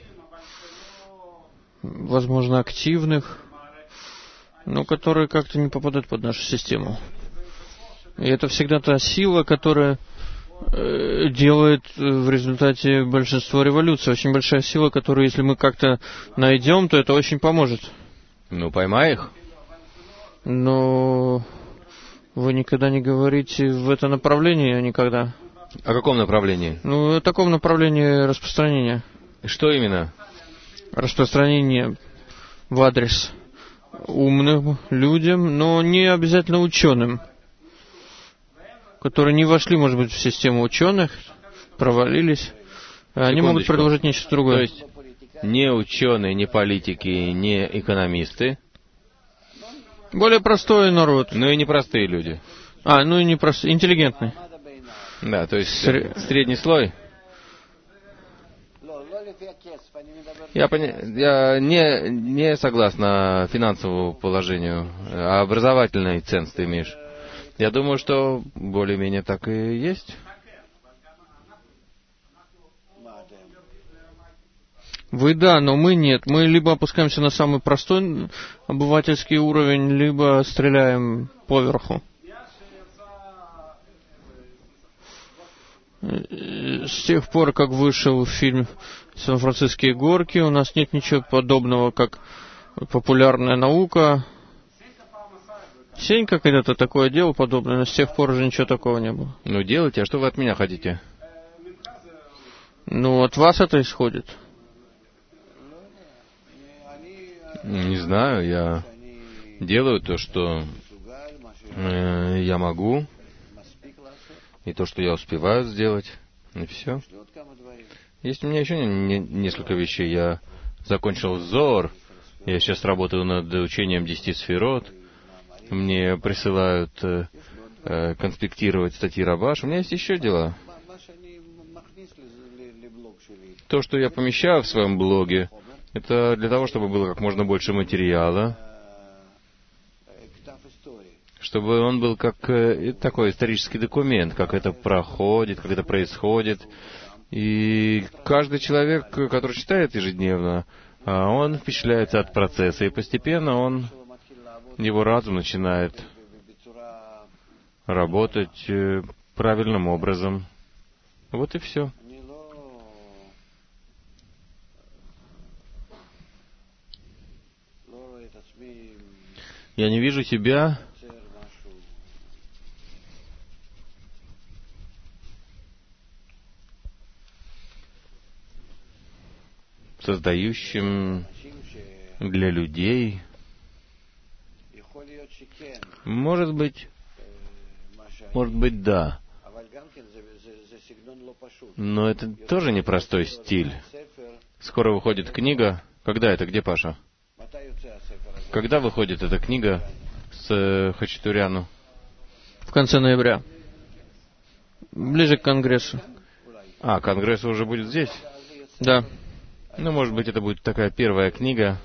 Возможно, активных, но которые как-то не попадают под нашу систему. И это всегда та сила, которая э, делает в результате большинство революций. Очень большая сила, которую, если мы как-то найдем, то это очень поможет. Ну, поймай их. Но Вы никогда не говорите в это направление, никогда? О каком направлении? Ну, о таком направлении распространения. Что именно? Распространение в адрес умным людям, но не обязательно ученым, которые не вошли, может быть, в систему ученых, провалились. Они Секундочку. могут предложить нечто другое. То есть не ученые, не политики, не экономисты. Более простой народ. Ну и непростые люди. А, ну и не простой, интеллигентный. Да, то есть Сре... средний слой. Я, поня... я не, не согласна финансовому положению, а образовательный ценз ты имеешь. Я думаю, что более-менее так и есть. Вы да, но мы нет. Мы либо опускаемся на самый простой обывательский уровень, либо стреляем поверху. С тех пор, как вышел фильм «Сан-Франциские горки», у нас нет ничего подобного, как популярная наука. Сенька когда-то такое делал подобное, но с тех пор уже ничего такого не было. Ну, делайте, а что вы от меня хотите? Ну, от вас это исходит. Не знаю, я делаю то, что э, я могу, и то, что я успеваю сделать, и все. Есть у меня еще не, не, несколько вещей. Я закончил ЗОР, я сейчас работаю над учением десяти сферот, мне присылают э, э, конспектировать статьи Рабаш. У меня есть еще дела. То, что я помещаю в своем блоге, это для того, чтобы было как можно больше материала, чтобы он был как э, такой исторический документ, как это проходит, как это происходит. И каждый человек, который читает ежедневно, он впечатляется от процесса, и постепенно он, его разум начинает работать э, правильным образом. Вот и все. Я не вижу себя создающим для людей. Может быть, может быть, да. Но это тоже непростой стиль. Скоро выходит книга. Когда это? Где, Паша? Когда выходит эта книга с Хачатуряну? В конце ноября. Ближе к Конгрессу. А, Конгресс уже будет здесь? Да. Ну, может быть, это будет такая первая книга,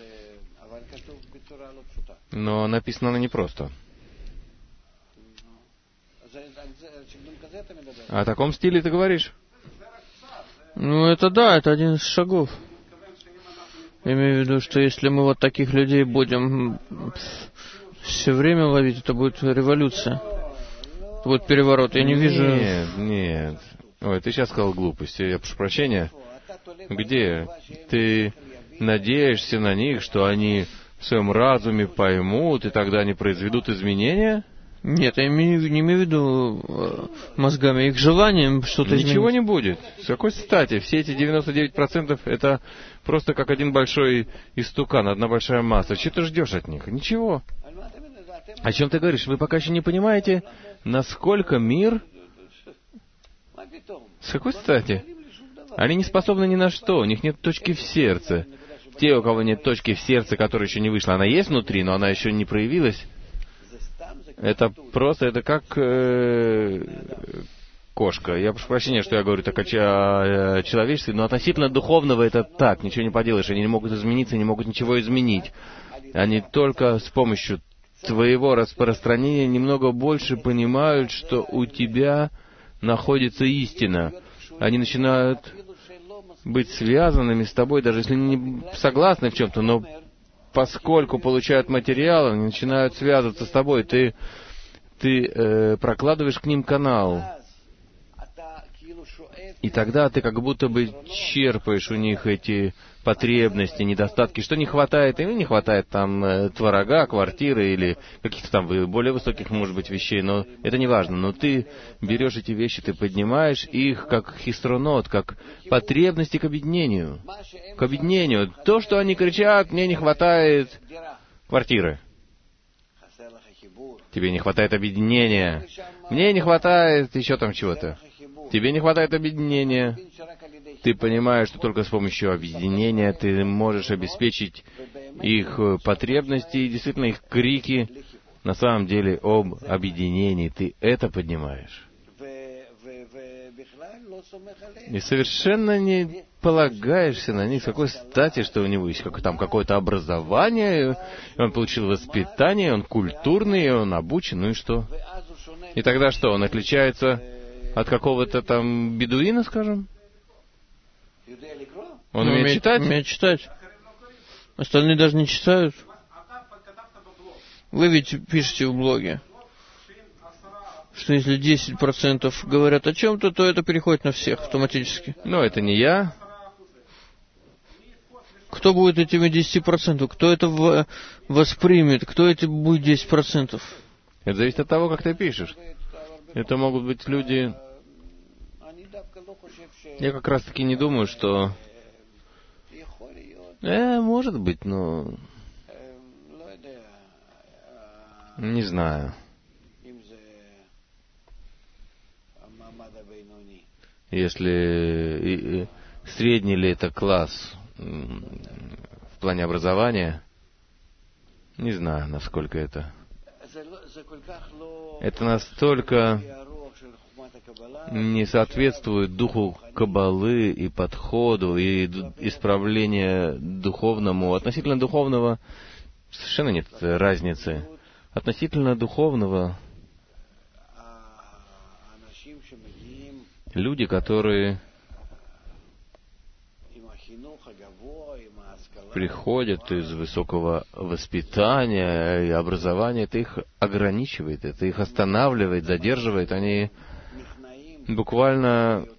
но написана она непросто. О таком стиле ты говоришь? Ну, это да, это один из шагов. Имею в виду, что если мы вот таких людей будем все время ловить, это будет революция. Это будет переворот. Я не вижу... Нет, нет. Ой, ты сейчас сказал глупости. Я прошу прощения. Где? Ты надеешься на них, что они в своем разуме поймут, и тогда они произведут изменения? Нет, я имею, не имею в виду э, мозгами, их желанием что-то изменить. Ничего не будет. С какой стати? Все эти девяносто девять процентов это просто как один большой истукан, одна большая масса. Чего ты ждешь от них? Ничего. О чем ты говоришь? Вы пока еще не понимаете, насколько мир... С какой стати? Они не способны ни на что, у них нет точки в сердце. Те, у кого нет точки в сердце, которая еще не вышла, она есть внутри, но она еще не проявилась. Это просто, это как э, кошка. Я прошу прощения, что я говорю так о, о, о человечестве, но относительно духовного это так, ничего не поделаешь. Они не могут измениться, не могут ничего изменить. Они только с помощью твоего распространения немного больше понимают, что у тебя находится истина. Они начинают быть связанными с тобой, даже если не согласны в чем-то, но поскольку получают материал, они начинают связываться с тобой. Ты, ты э, прокладываешь к ним канал. И тогда ты как будто бы черпаешь у них эти потребности, недостатки, что не хватает, им не хватает там э, творога, квартиры или каких-то там более высоких, может быть, вещей, но это не важно. Но ты берешь эти вещи, ты поднимаешь их как хистронот, как потребности к объединению. К объединению. То, что они кричат, мне не хватает квартиры. Тебе не хватает объединения. Мне не хватает еще там чего-то. Тебе не хватает объединения. Ты понимаешь, что только с помощью объединения ты можешь обеспечить их потребности и действительно их крики на самом деле об объединении. Ты это поднимаешь. И совершенно не полагаешься на них. С какой стати, что у него есть как, там какое-то образование, он получил воспитание, он культурный, он обучен, ну и что? И тогда что, он отличается от какого-то там бедуина, скажем? Он Ну, умеет читать? Умеет читать. Остальные даже не читают. Вы ведь пишете в блоге, что если десять процентов говорят о чем-то, то это переходит на всех автоматически. Но это не я. Кто будет этими десять процентов? Кто это в... воспримет? Кто это будет десять процентов? Это зависит от того, как ты пишешь. Это могут быть люди... Я как раз таки не думаю, что... Э, может быть, но... Не знаю. Если... И, и, средний ли это класс в плане образования, не знаю, насколько это... Это настолько не соответствует духу Каббалы и подходу, и исправлению духовному. Относительно духовного совершенно нет разницы. Относительно духовного люди, которые приходят из высокого воспитания и образования, это их ограничивает, это их останавливает, задерживает. Они буквально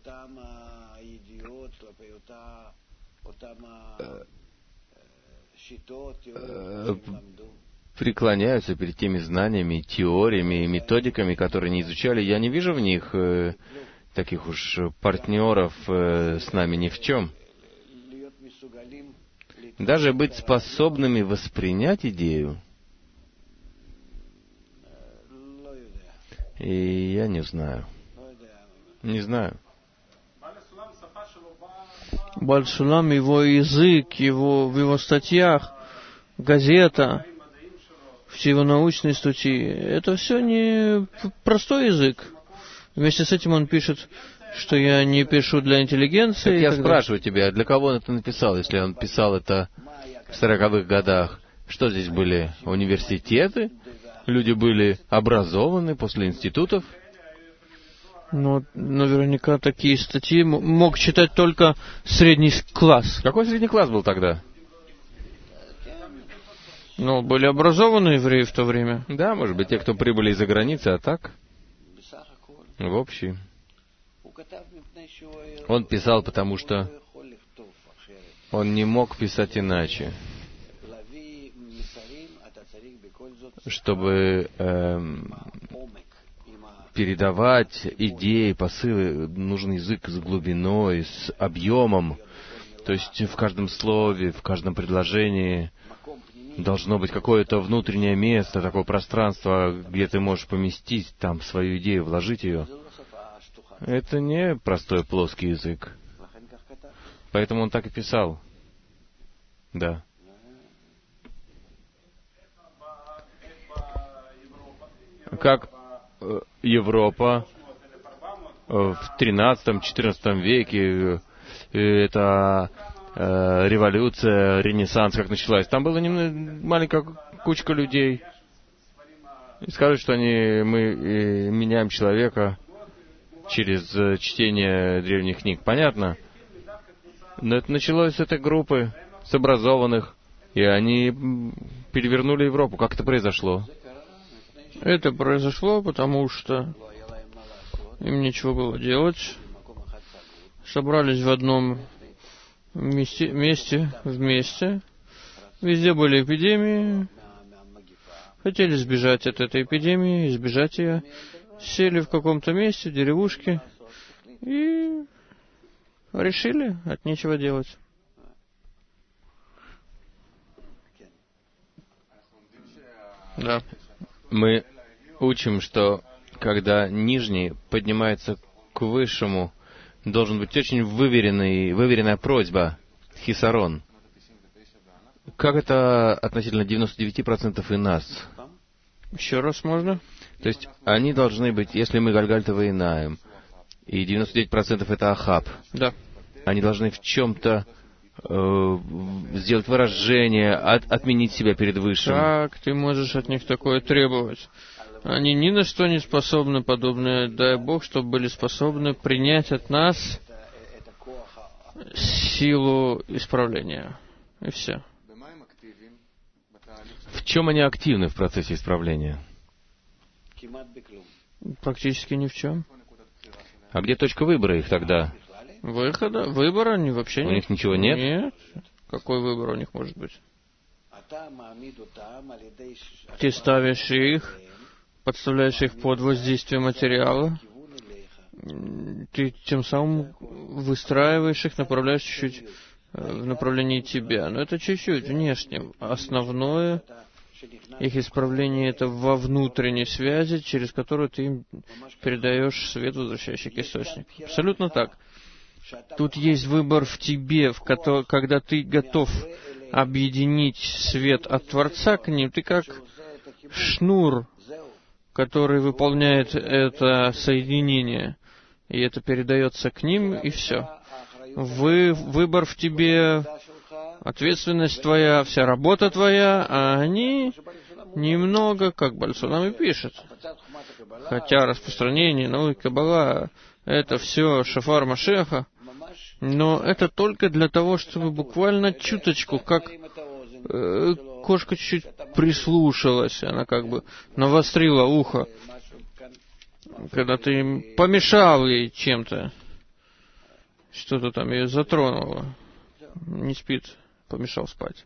преклоняются перед теми знаниями, теориями и методиками, которые не изучали. Я не вижу в них э, таких уж партнеров э, с нами ни в чем. Даже быть способными воспринять идею, и я не знаю. Не знаю. Бааль Сулам, его язык, его, в его статьях, газета, все его научные статьи, это все не простой язык. Вместе с этим он пишет, что я не пишу для интеллигенции. Так я спрашиваю тебя, для кого он это написал, если он писал это в сороковых годах? Что здесь были? Университеты? Люди были образованы после институтов? Ну, наверняка такие статьи мог читать только средний класс. Какой средний класс был тогда? Ну, были образованные евреи в то время. Да, может быть, те, кто прибыли из-за границы, а так? В общем. Он писал, потому что он не мог писать иначе. Чтобы эм, передавать идеи, посылы, нужен язык с глубиной, с объемом. То есть в каждом слове, в каждом предложении должно быть какое-то внутреннее место, такое пространство, где ты можешь поместить там свою идею, вложить ее. Это не простой плоский язык. Поэтому он так и писал. Да. Как Европа в тринадцатом-четырнадцатом веке, это революция, ренессанс, как началась. Там была маленькая кучка людей. И скажут, что они, мы меняем человека через чтение древних книг. Понятно? Но это началось с этой группы, с образованных, и они перевернули Европу. Как это произошло? Это произошло, потому что им нечего было делать. собрались в одном месте, месте вместе. Везде были эпидемии. Хотели сбежать от этой эпидемии, избежать ее. Сели в каком-то месте, деревушке, и решили от нечего делать. Да. Мы учим, что когда нижний поднимается к высшему, должен быть очень выверенный, выверенная просьба, хисарон. Как это относительно девяносто девять процентов и нас? Еще раз можно? То есть они должны быть, если мы Гальгальта Вейнаем, и девяносто девять процентов это Ахаб, да. Они должны в чем-то э, сделать выражение, от, отменить себя перед Высшим. Как ты можешь от них такое требовать? Они ни на что не способны, подобное. Дай Бог, чтобы были способны принять от нас силу исправления. И все. В чем они активны в процессе исправления? Практически ни в чем. А где точка выбора их тогда? Выхода? Выбора они вообще нет. У них ничего нет? Нет. Какой выбор у них может быть? Ты ставишь их, подставляешь их под воздействие материала, ты тем самым выстраиваешь их, направляешь чуть-чуть в направлении тебя. Но это чуть-чуть внешне. Основное их исправление — это во внутренней связи, через которую ты им передаешь свет, возвращающий к источнику. Абсолютно так. Тут есть выбор в тебе, в ко- когда ты готов объединить свет от Творца к ним. Ты как шнур, который выполняет это соединение, и это передается к ним, и все. Вы, выбор в тебе, ответственность твоя, вся работа твоя, а они немного, как Бальсо нам и пишет. Хотя распространение науки Каббала — это все шофар Машеха, но это только для того, чтобы буквально чуточку, как э, кошка чуть-чуть прислушалась, она как бы навострила ухо, когда ты им помешал ей чем-то, что-то там ее затронуло, не спит, помешал спать.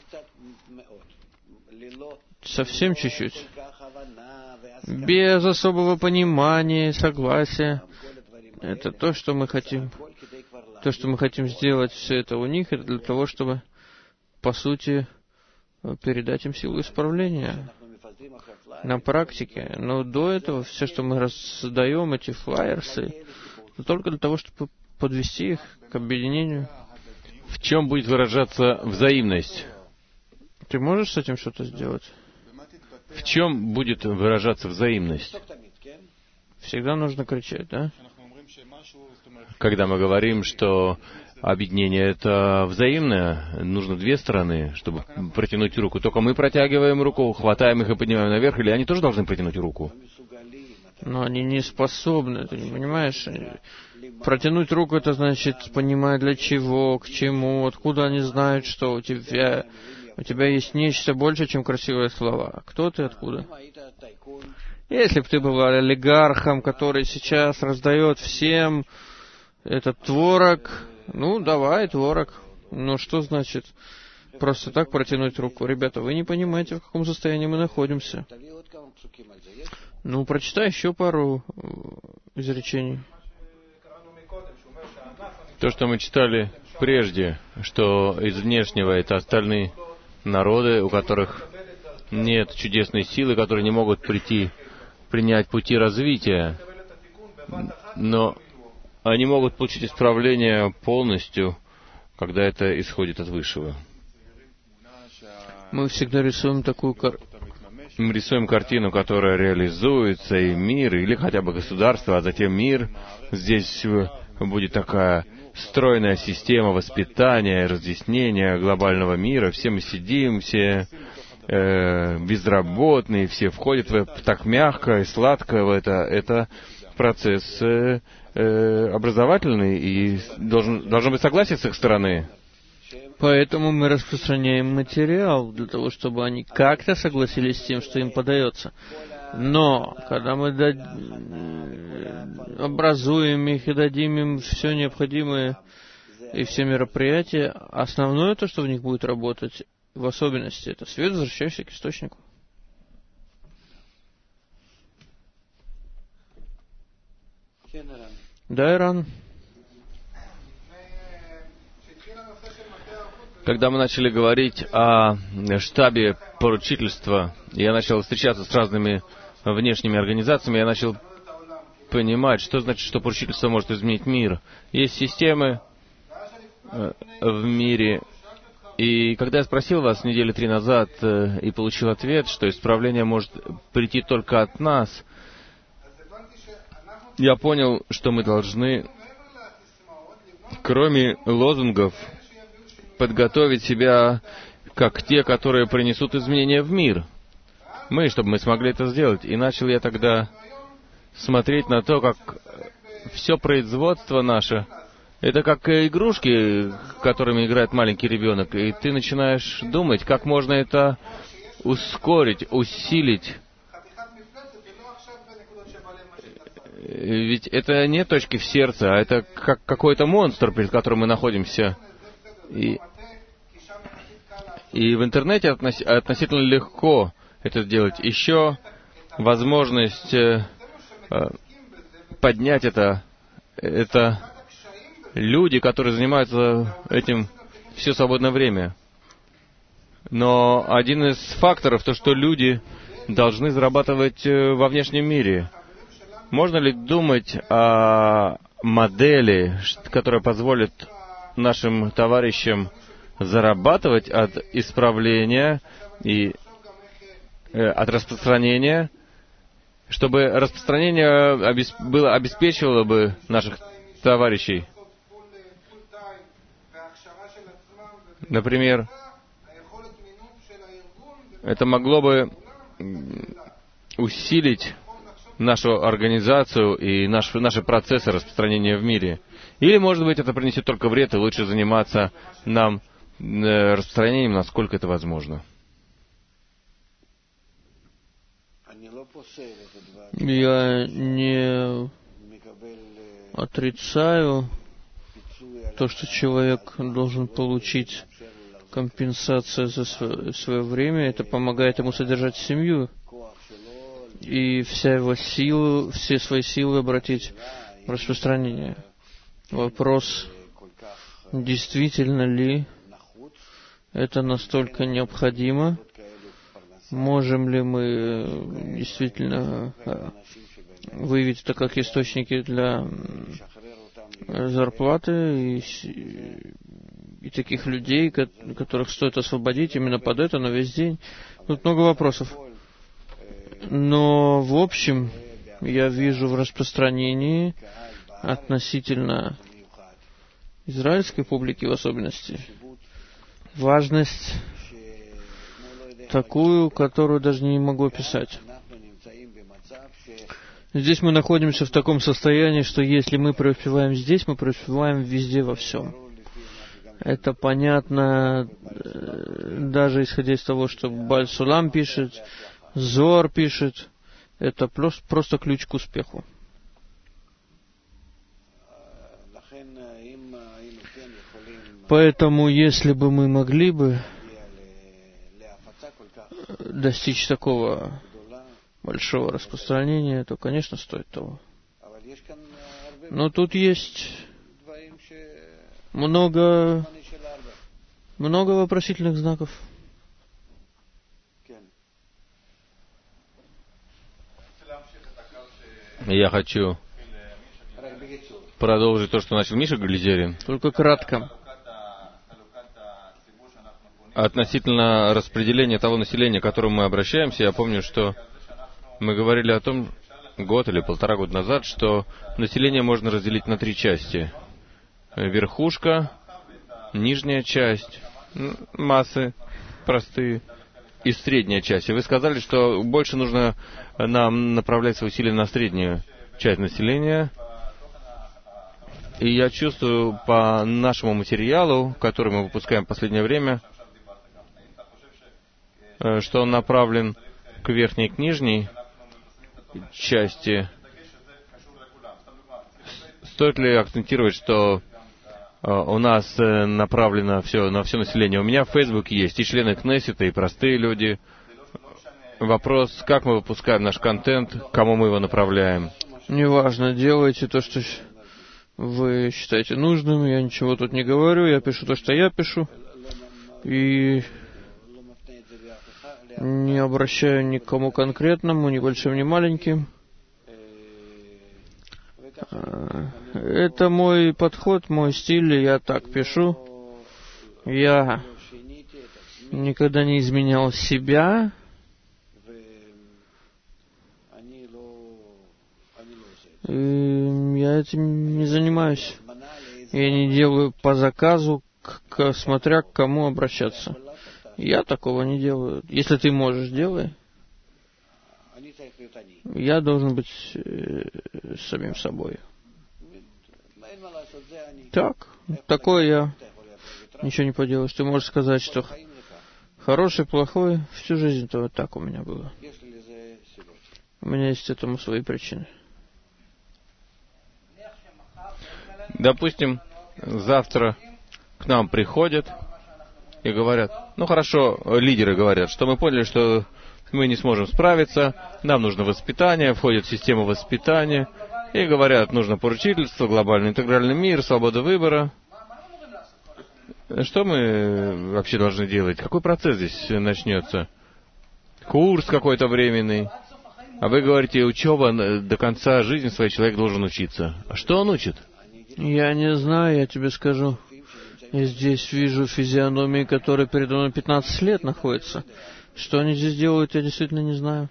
Совсем чуть-чуть. Без особого понимания, согласия. Это то, что мы хотим. То, что мы хотим сделать, все это у них, это для того, чтобы, по сути, передать им силу исправления на практике. Но до этого все, что мы раздаем, эти флайерсы, это только для того, чтобы подвести их к объединению. В чем будет выражаться взаимность? Ты можешь с этим что-то сделать? В чем будет выражаться взаимность? Всегда нужно кричать, да? Когда мы говорим, что объединение — это взаимное, нужно две стороны, чтобы протянуть руку. Только мы протягиваем руку, хватаем их и поднимаем наверх, или они тоже должны протянуть руку? Но они не способны, ты не понимаешь? Протянуть руку — это значит понимать для чего, к чему, откуда они знают, что у тебя... У тебя есть нечто больше, чем красивые слова. Кто ты, откуда? Если бы ты был олигархом, который сейчас раздает всем этот творог, ну, давай, творог. Ну, что значит просто так протянуть руку? Ребята, вы не понимаете, в каком состоянии мы находимся. Ну, прочитай еще пару изречений. То, что мы читали прежде, что из внешнего это остальные народы, у которых нет чудесной силы, которые не могут прийти, принять пути развития, но они могут получить исправление полностью, когда это исходит от Высшего. Мы всегда рисуем такую картину. Мы рисуем картину, которая реализуется, и мир, или хотя бы государство, а затем мир. Здесь будет такая стройная система воспитания, разъяснения глобального мира. Все мы сидим, все э, безработные, все входят в это так мягко и сладко в это. Это процесс э, э, образовательный, и должен, должно быть согласие с их стороны. Поэтому мы распространяем материал, для того, чтобы они как-то согласились с тем, что им подается. Но, когда мы дад... образуем их и дадим им все необходимое и все мероприятия, основное то, что в них будет работать, в особенности, это свет, возвращающийся к источнику. Да, Иран. Когда мы начали говорить о штабе поручительства, я начал встречаться с разными внешними организациями, я начал понимать, что значит, что поручительство может изменить мир. Есть системы в мире, и когда я спросил вас недели три назад и получил ответ, что исправление может прийти только от нас, я понял, что мы должны, кроме лозунгов, подготовить себя как те, которые принесут изменения в мир. Мы, чтобы мы смогли это сделать. И начал я тогда смотреть на то, как все производство наше, это как игрушки, которыми играет маленький ребенок. И ты начинаешь думать, как можно это ускорить, усилить. Ведь это не точки в сердце, а это как какой-то монстр, перед которым мы находимся. И, и в интернете относ, относительно легко это сделать. Еще возможность э, поднять это, это люди, которые занимаются этим все свободное время. Но один из факторов, то, что люди должны зарабатывать во внешнем мире. Можно ли думать о модели, которая позволит нашим товарищам зарабатывать от исправления и э, от распространения, чтобы распространение обесп... было, обеспечивало бы наших товарищей? Например, это могло бы усилить нашу организацию и наш, наши процессы распространения в мире. Или, может быть, это принесет только вред, и лучше заниматься нам э, распространением, насколько это возможно. Я не отрицаю то, что человек должен получить компенсацию за свое время. Это помогает ему содержать семью. И вся его сила, все свои силы обратить в распространение. Вопрос, действительно ли это настолько необходимо? Можем ли мы действительно выявить это как источники для зарплаты и, и таких людей, которых стоит освободить именно под это на весь день? Тут много вопросов. Но, в общем, я вижу в распространении относительно израильской публики в особенности важность такую, которую даже не могу описать. Здесь мы находимся в таком состоянии, что если мы преуспеваем здесь, мы преуспеваем везде во всем. Это понятно даже исходя из того, что Бааль Сулам пишет, Зоар пишет, это просто ключ к успеху. Поэтому, если бы мы могли бы достичь такого большого распространения, то, конечно, стоит того. Но тут есть много, много вопросительных знаков. Я хочу продолжить то, что начал Миша Глизерин. Только кратко. Относительно распределения того населения, к которому мы обращаемся, я помню, что мы говорили о том год или полтора года назад, что население можно разделить на три части. Верхушка, нижняя часть, массы простые, и средняя часть. И вы сказали, что больше нужно нам направлять свои усилия на среднюю часть населения. И я чувствую по нашему материалу, который мы выпускаем в последнее время, что он направлен к верхней и к нижней. части стоит ли акцентировать, что у нас направлено все на все население? У меня в Фейсбуке есть и члены Кнессета, и простые люди. Вопрос, как мы выпускаем наш контент, кому мы его направляем? Неважно, делайте то, что вы считаете нужным. Я ничего тут не говорю, я пишу то, что я пишу. И не обращаю ни к кому конкретному, ни большим, ни маленьким. Это мой подход, мой стиль, я так пишу. Я никогда не изменял себя. И я этим не занимаюсь. Я не делаю по заказу, к, к, смотря к кому обращаться. Я такого не делаю. Если ты можешь, делай. Я должен быть э, самим собой. Так, такое я. Ничего не поделаешь. Ты можешь сказать, что хороший, плохой, всю жизнь-то вот так у меня было. У меня есть этому свои причины. Допустим, завтра к нам приходят и говорят, ну хорошо, лидеры говорят, что мы поняли, что мы не сможем справиться, нам нужно воспитание, входит в систему воспитания, и говорят, нужно поручительство, глобальный интегральный мир, свобода выбора. Что мы вообще должны делать? Какой процесс здесь начнется? Курс какой-то временный. А вы говорите, учеба до конца жизни своей человек должен учиться. А что он учит? Я не знаю, я тебе скажу. Я здесь вижу физиономии, которые передо мной пятнадцать лет находятся. Что они здесь делают, я действительно не знаю.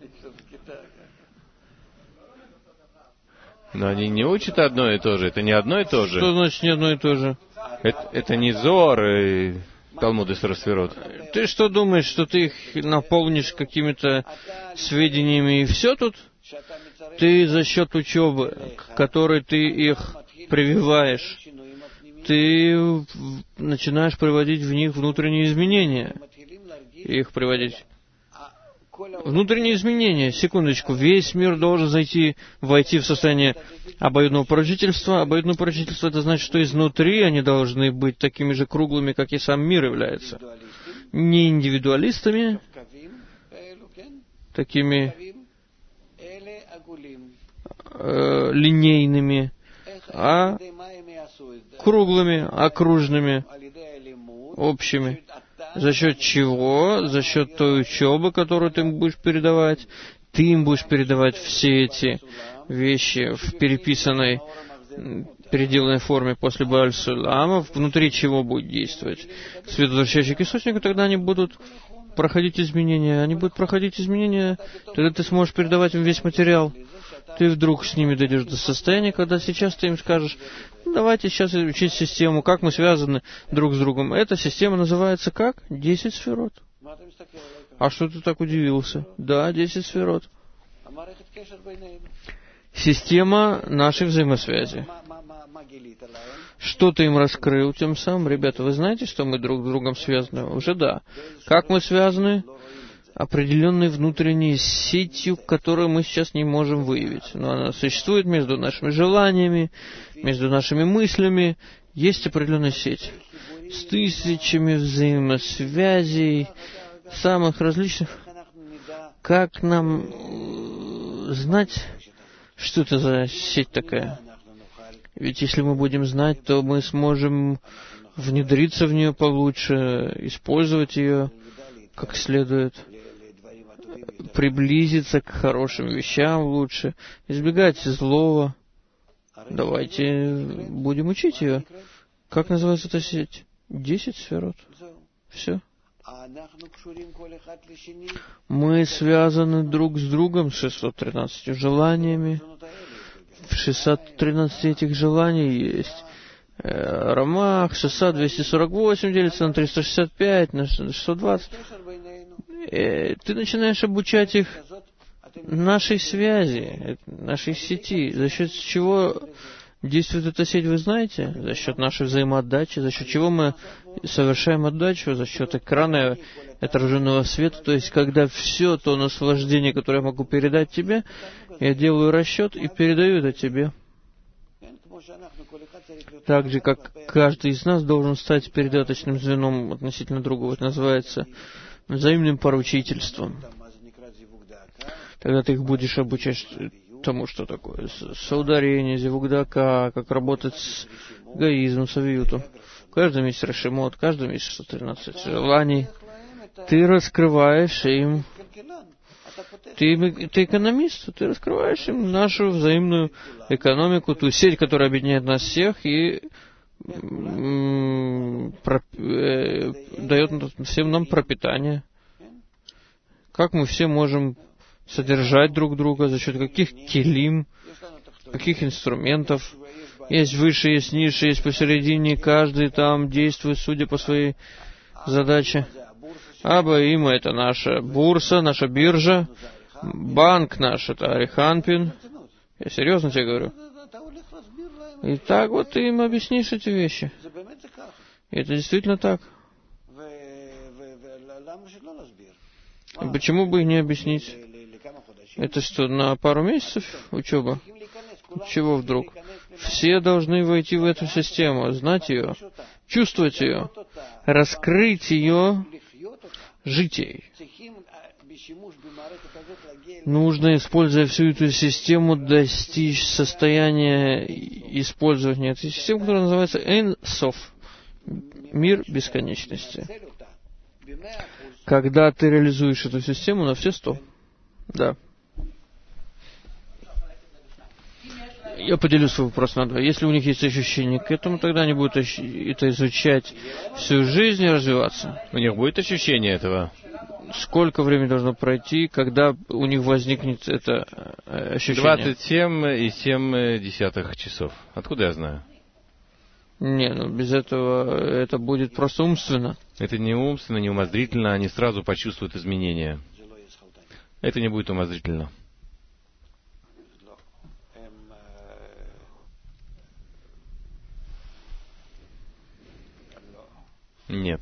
Но они не учат одно и то же. Это не одно и то же. Что значит не одно и то же? Это, это не Зор и Талмуд Исра Сферот. Ты что думаешь, что ты их наполнишь какими-то сведениями и все тут? Ты за счет учебы, к которой ты их прививаешь, ты начинаешь приводить в них внутренние изменения. Их приводить. Внутренние изменения, секундочку, весь мир должен зайти, войти в состояние обоюдного поручительства. Обоюдное поручительство — это значит, что изнутри они должны быть такими же круглыми, как и сам мир является. Не индивидуалистами, такими э, линейными, а круглыми, окружными, общими. За счет чего? За счет той учебы, которую ты им будешь передавать. Ты им будешь передавать все эти вещи в переписанной, переделанной форме после Бааль-Сулама, внутри чего будет действовать световозвращающий к источнику, тогда они будут проходить изменения. Они будут проходить изменения, тогда ты сможешь передавать им весь материал. Ты вдруг с ними дойдешь до состояния, когда сейчас ты им скажешь, ну, давайте сейчас учить систему, как мы связаны друг с другом. Эта система называется как? Десять сферот. А что ты так удивился? Да, десять сферот. Система нашей взаимосвязи. Что ты им раскрыл тем самым? Ребята, вы знаете, что мы друг с другом связаны? Уже да. Как мы связаны? Определенной внутренней сетью, которую мы сейчас не можем выявить. Но она существует между нашими желаниями, между нашими мыслями. Есть определенная сеть с тысячами взаимосвязей, самых различных. Как нам знать, что это за сеть такая? Ведь если мы будем знать, то мы сможем внедриться в нее получше, использовать ее как следует, приблизиться к хорошим вещам лучше, избегать злого. Давайте будем учить ее. Как называется эта сеть? Десять сферот. Все. Мы связаны друг с другом с шестьсот тринадцатью желаниями. В шестьсот тринадцати этих желаний есть э, Рамах, шестьсот, двести сорок восемь делится на триста шестьдесят пять, на шестьсот двадцать. Э, ты начинаешь обучать их нашей связи, нашей сети, за счет чего действует эта сеть, вы знаете, за счет нашей взаимоотдачи, за счет чего мы совершаем отдачу, за счет экрана отраженного света. То есть, когда все то наслаждение, которое я могу передать тебе, я делаю расчет и передаю это тебе. Так же, как каждый из нас должен стать передаточным звеном относительно другого. Это называется взаимным поручительством. Тогда ты их будешь обучать тому, что такое соударение, зивугдака, как работать с эгоизмом, с авиютом. В каждом есть решимот, в каждом есть сто тринадцать желаний. Ты раскрываешь им... Ты, ты экономист, ты раскрываешь им нашу взаимную экономику, ту сеть, которая объединяет нас всех и м, про, э, дает всем нам пропитание. Как мы все можем содержать друг друга, за счет каких келим, каких инструментов. Есть выше, есть ниже, есть посередине, каждый там действует, судя по своей задаче. Аба Има — это наша бурса, наша биржа. Банк наш — это Ариханпин. Я серьезно тебе говорю. И так вот ты им объяснишь эти вещи. И это действительно так. И почему бы их не объяснить? Это что, на пару месяцев учеба? Чего вдруг? Все должны войти в эту систему, знать ее, чувствовать ее, раскрыть ее, жить ей. Нужно, используя всю эту систему, достичь состояния использования этой системы, которая называется Эйн Соф, мир бесконечности. Когда ты реализуешь эту систему на все сто. Да. Я поделю свой вопрос на два. Если у них есть ощущение к этому, тогда они будут это изучать всю жизнь и развиваться. У них будет ощущение этого? Сколько времени должно пройти, когда у них возникнет это ощущение? двадцать семь и семь десятых часов. Откуда я знаю? Не, ну без этого это будет просто умственно. Это не умственно, не умозрительно, они сразу почувствуют изменения. Это не будет умозрительно. Нет.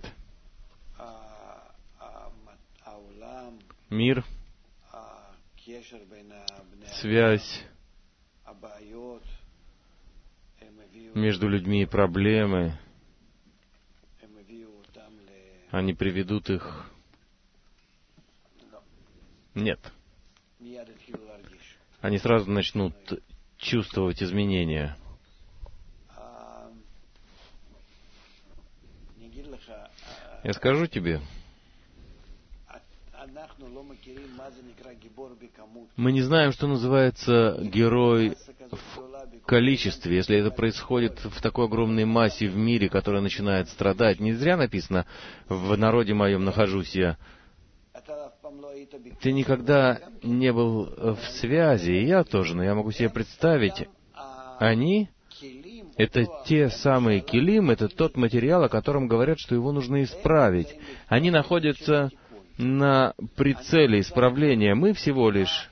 Мир, связь между людьми и проблемы, они приведут их... Нет. Они сразу начнут чувствовать изменения. Я скажу тебе, мы не знаем, что называется герой в количестве, если это происходит в такой огромной массе в мире, которая начинает страдать. Не зря написано «в народе моем нахожусь я». Ты никогда не был в связи, и я тоже, но я могу себе представить, они... Это те самые килим, это тот материал, о котором говорят, что его нужно исправить. Они находятся на прицеле исправления. Мы всего лишь...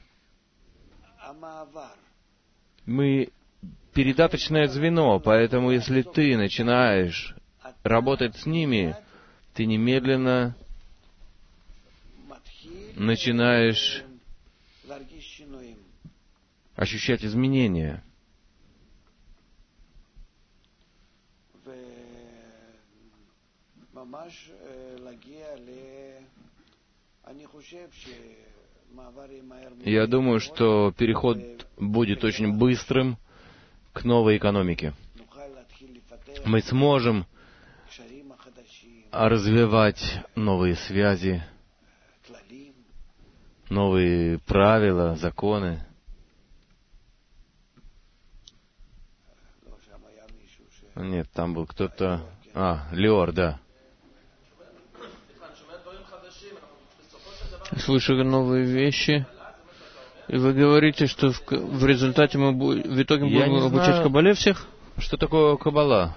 Мы передаточное звено, поэтому если ты начинаешь работать с ними, ты немедленно начинаешь ощущать изменения. Я думаю, что переход будет очень быстрым к новой экономике. Мы сможем развивать новые связи, новые правила, законы. Нет, там был кто-то... А, Леор, да. Слышу новые вещи. И вы говорите, что в, в результате мы бу- в итоге Я будем обучать знаю, Кабале всех? Что такое Каббала?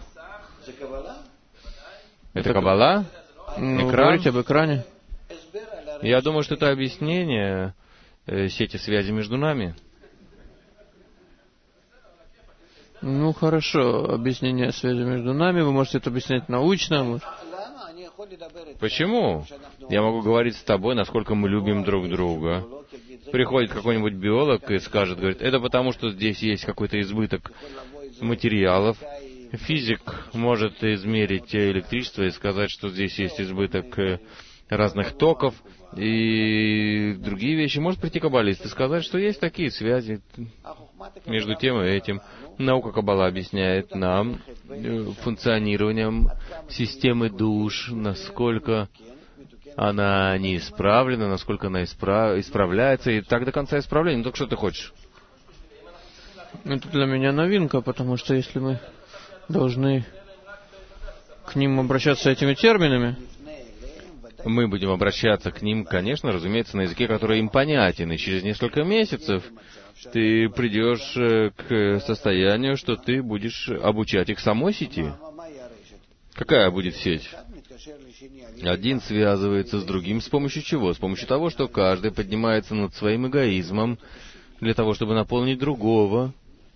Это Каббала? Ну, Экран? говорите об экране. Я думаю, что это объяснение э, сети связи между нами. Ну, хорошо, объяснение связи между нами, вы можете это объяснять научно. Почему? Я могу говорить с тобой, насколько мы любим друг друга. Приходит какой-нибудь биолог и скажет, говорит, это потому, что здесь есть какой-то избыток материалов. Физик может измерить электричество и сказать, что здесь есть избыток разных токов и другие вещи. Может прийти каббалист и сказать, что есть такие связи между тем и этим. Наука Каббала объясняет нам функционированием системы душ, насколько она не исправлена, насколько она исправ... исправляется, и так до конца исправления. Ну, так что ты хочешь? Это для меня новинка, потому что если мы должны к ним обращаться этими терминами, мы будем обращаться к ним, конечно, разумеется, на языке, который им понятен, и через несколько месяцев ты придешь к состоянию, что ты будешь обучать их самой сети. Какая будет сеть? Один связывается с другим с помощью чего? С помощью того, что каждый поднимается над своим эгоизмом для того, чтобы наполнить другого.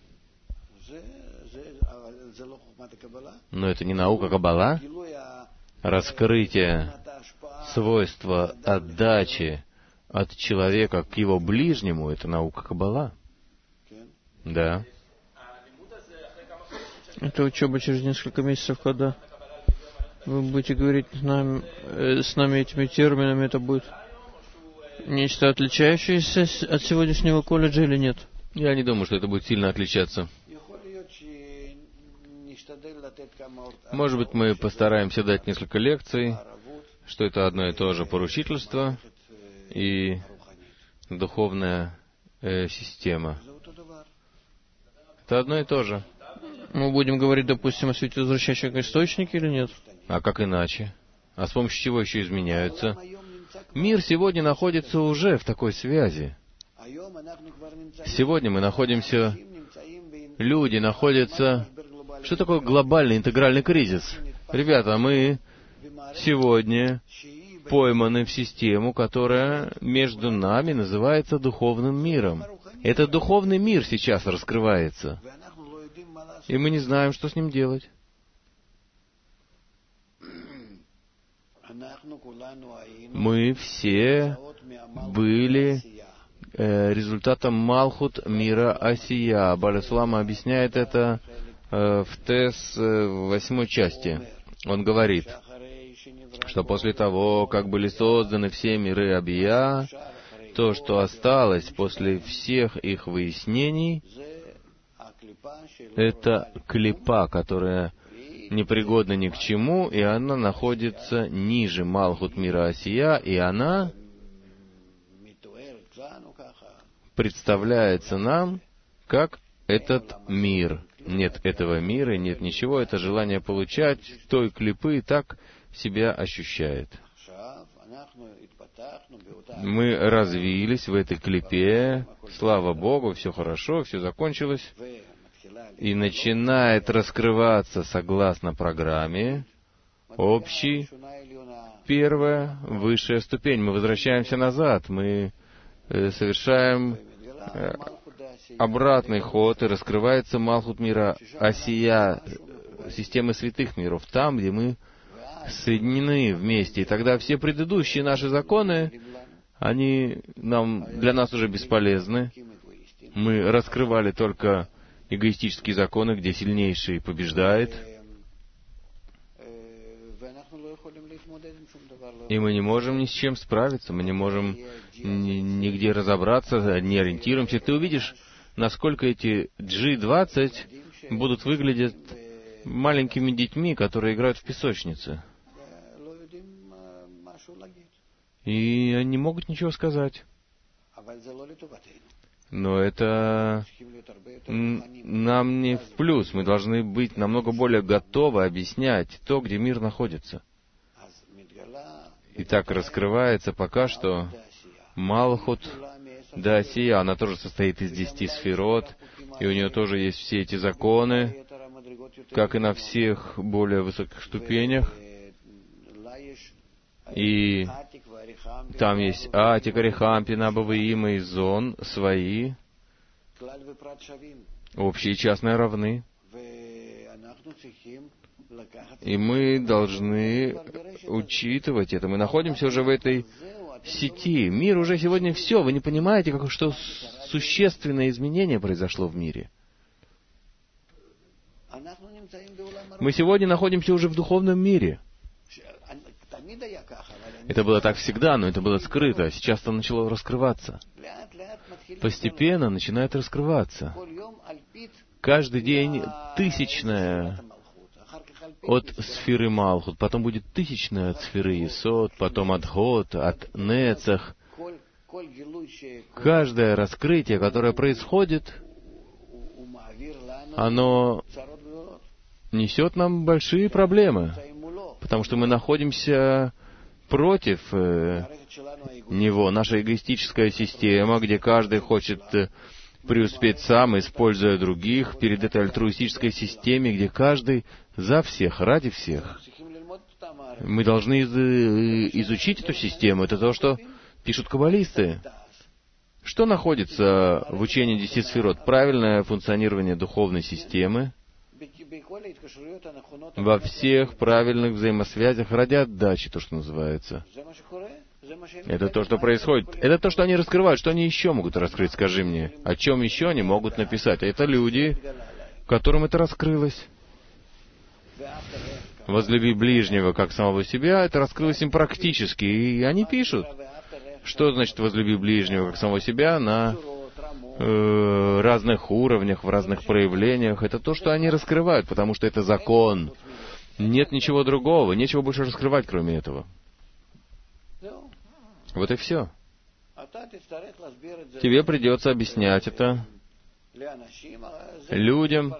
Но это не наука Каббала. Раскрытие свойства отдачи от человека к его ближнему — это наука Каббала. Да. Это учеба через несколько месяцев, когда вы будете говорить с нами, э, с нами этими терминами, это будет нечто отличающееся от сегодняшнего колледжа или нет? Я не думаю, что это будет сильно отличаться. Может быть, мы постараемся дать несколько лекций, что это одно и то же поручительство и духовная э, система. Это одно и то же. Мы будем говорить, допустим, о свете возвращающем источнике или нет? А как иначе? А с помощью чего еще изменяются? Мир сегодня находится уже в такой связи. Сегодня мы находимся... Люди находятся... Что такое глобальный интегральный кризис? Ребята, мы сегодня пойманы в систему, которая между нами называется духовным миром. Этот духовный мир сейчас раскрывается. И мы не знаем, что с ним делать. Мы все были э, результатом Малхут мира Асия. Бааль Сулам объясняет это э, в Тес э, восьмой части. Он говорит, что после того, как были созданы все миры Абия, то, что осталось после всех их выяснений, это клипа, которая непригодна ни к чему, и она находится ниже Малхут мира Асия, и она представляется нам как этот мир. Нет этого мира, нет ничего, это желание получать той клипы так себя ощущает. Мы развились в этой клипе, слава Богу, все хорошо, все закончилось, и начинает раскрываться согласно программе общий, первая, высшая ступень. Мы возвращаемся назад, мы э, совершаем э, обратный ход, и раскрывается Малхут мира Асия, системы святых миров, там, где мы соединены вместе. И тогда все предыдущие наши законы, они нам, для нас уже бесполезны. Мы раскрывали только эгоистические законы, где сильнейший побеждает. И мы не можем ни с чем справиться, мы не можем ни, нигде разобраться, не ориентируемся. Ты увидишь, насколько эти джи двадцать будут выглядеть маленькими детьми, которые играют в песочнице. И они не могут ничего сказать. Но это нам не в плюс. Мы должны быть намного более готовы объяснять то, где мир находится. И так раскрывается пока что Малхут Дасия. Она тоже состоит из десяти сферот, и у нее тоже есть все эти законы, как и на всех более высоких ступенях. И там есть Атик, Арихампи, Набаваим и Зон свои. Общие и частные равны. И мы должны учитывать это. Мы находимся уже в этой сети. Мир уже сегодня все. Вы не понимаете, как, что существенное изменение произошло в мире. Мы сегодня находимся уже в духовном мире. Это было так всегда, но это было скрыто. А сейчас это начало раскрываться. Постепенно начинает раскрываться. Каждый день тысячная от сферы Малхут, потом будет тысячная от сферы Есод, потом от Год, от Нецах. Каждое раскрытие, которое происходит, оно несет нам большие проблемы, потому что мы находимся против э, него. Наша эгоистическая система, где каждый хочет э, преуспеть сам, используя других, перед этой альтруистической системой, где каждый за всех, ради всех. Мы должны из, э, изучить эту систему. Это то, что пишут каббалисты. Что находится в учении десяти сферот? Правильное функционирование духовной системы во всех правильных взаимосвязях ради отдачи, то, что называется. Это то, что происходит. Это то, что они раскрывают. Что они еще могут раскрыть, скажи мне? О чем еще они могут написать? Это люди, которым это раскрылось. Возлюби ближнего, как самого себя, это раскрылось им практически. И они пишут, что значит возлюби ближнего, как самого себя, на э, разных уровнях, в разных проявлениях. Это то, что они раскрывают, потому что это закон. Нет ничего другого, нечего больше раскрывать, кроме этого. Вот и все. Тебе придется объяснять это людям.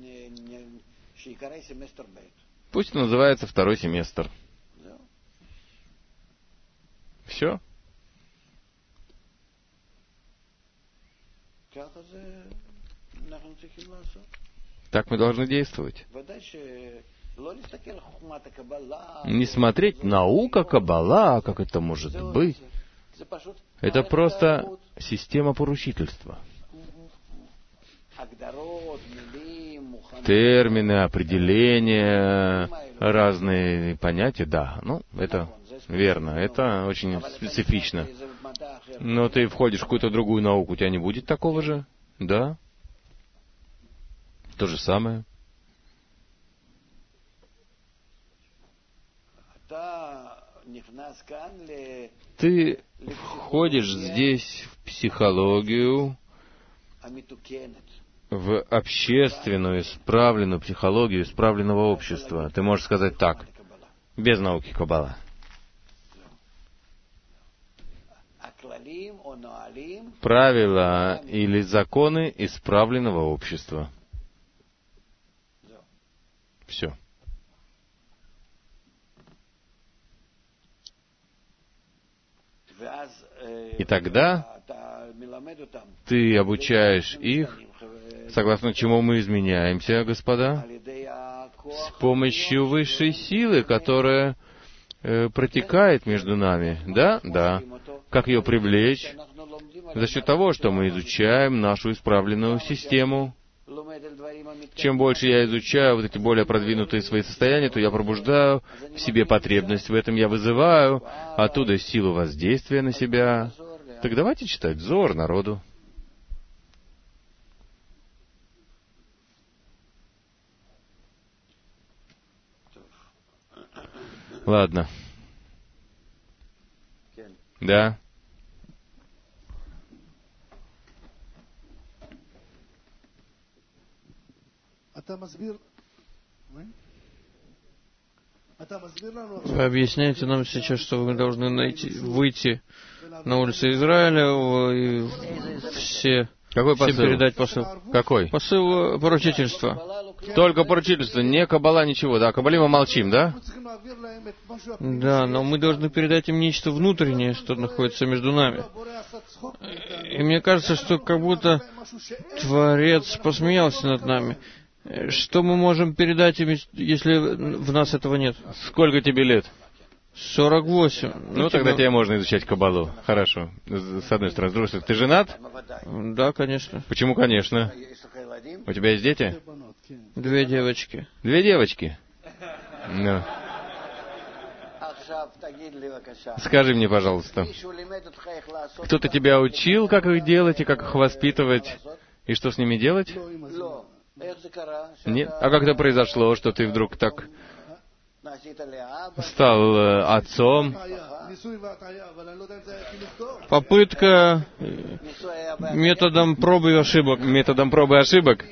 Пусть это называется второй семестр. Все. Так мы должны действовать. Не смотреть наука, каббала, как это может быть. Это просто система поручительства. Термины, определения, разные понятия, да. Ну, это верно, это очень специфично. Но ты входишь в какую-то другую науку, у тебя не будет такого же? Да. То же самое. Ты входишь здесь в психологию, в общественную, исправленную психологию исправленного общества. Ты можешь сказать так, без науки каббала. Правила или законы исправленного общества. Все. И тогда ты обучаешь их, согласно чему мы изменяемся, господа, с помощью высшей силы, которая э, протекает между нами. Да? Да. Как ее привлечь? За счет того, что мы изучаем нашу исправленную систему. Чем больше я изучаю вот эти более продвинутые свои состояния, то я пробуждаю в себе потребность в этом, я вызываю оттуда силу воздействия на себя. Так давайте читать Зоар народу. Ладно. Да. Вы объясняете нам сейчас, что мы должны найти, выйти на улицы Израиля и все, Какой все посыл? передать посыл. Какой? Посыл поручительства. Только поручительство, не каббала, ничего, да? О каббале мы молчим, да? Да, но мы должны передать им нечто внутреннее, что находится между нами. И мне кажется, что как будто Творец посмеялся над нами. Что мы можем передать им, если в нас этого нет? Сколько тебе лет? сорок восемь. Ну, Ну, тогда тебе... тебе можно изучать Каббалу. Хорошо. С одной стороны. С другой стороны, ты женат? Да, конечно. Почему, конечно? У тебя есть дети? Две девочки. Две девочки? Ну. Скажи мне, пожалуйста, кто-то тебя учил, как их делать и как их воспитывать, и что с ними делать? Нет? А как это произошло, что ты вдруг так стал э, отцом? Попытка методом пробы и ошибок. Методом пробы и ошибок?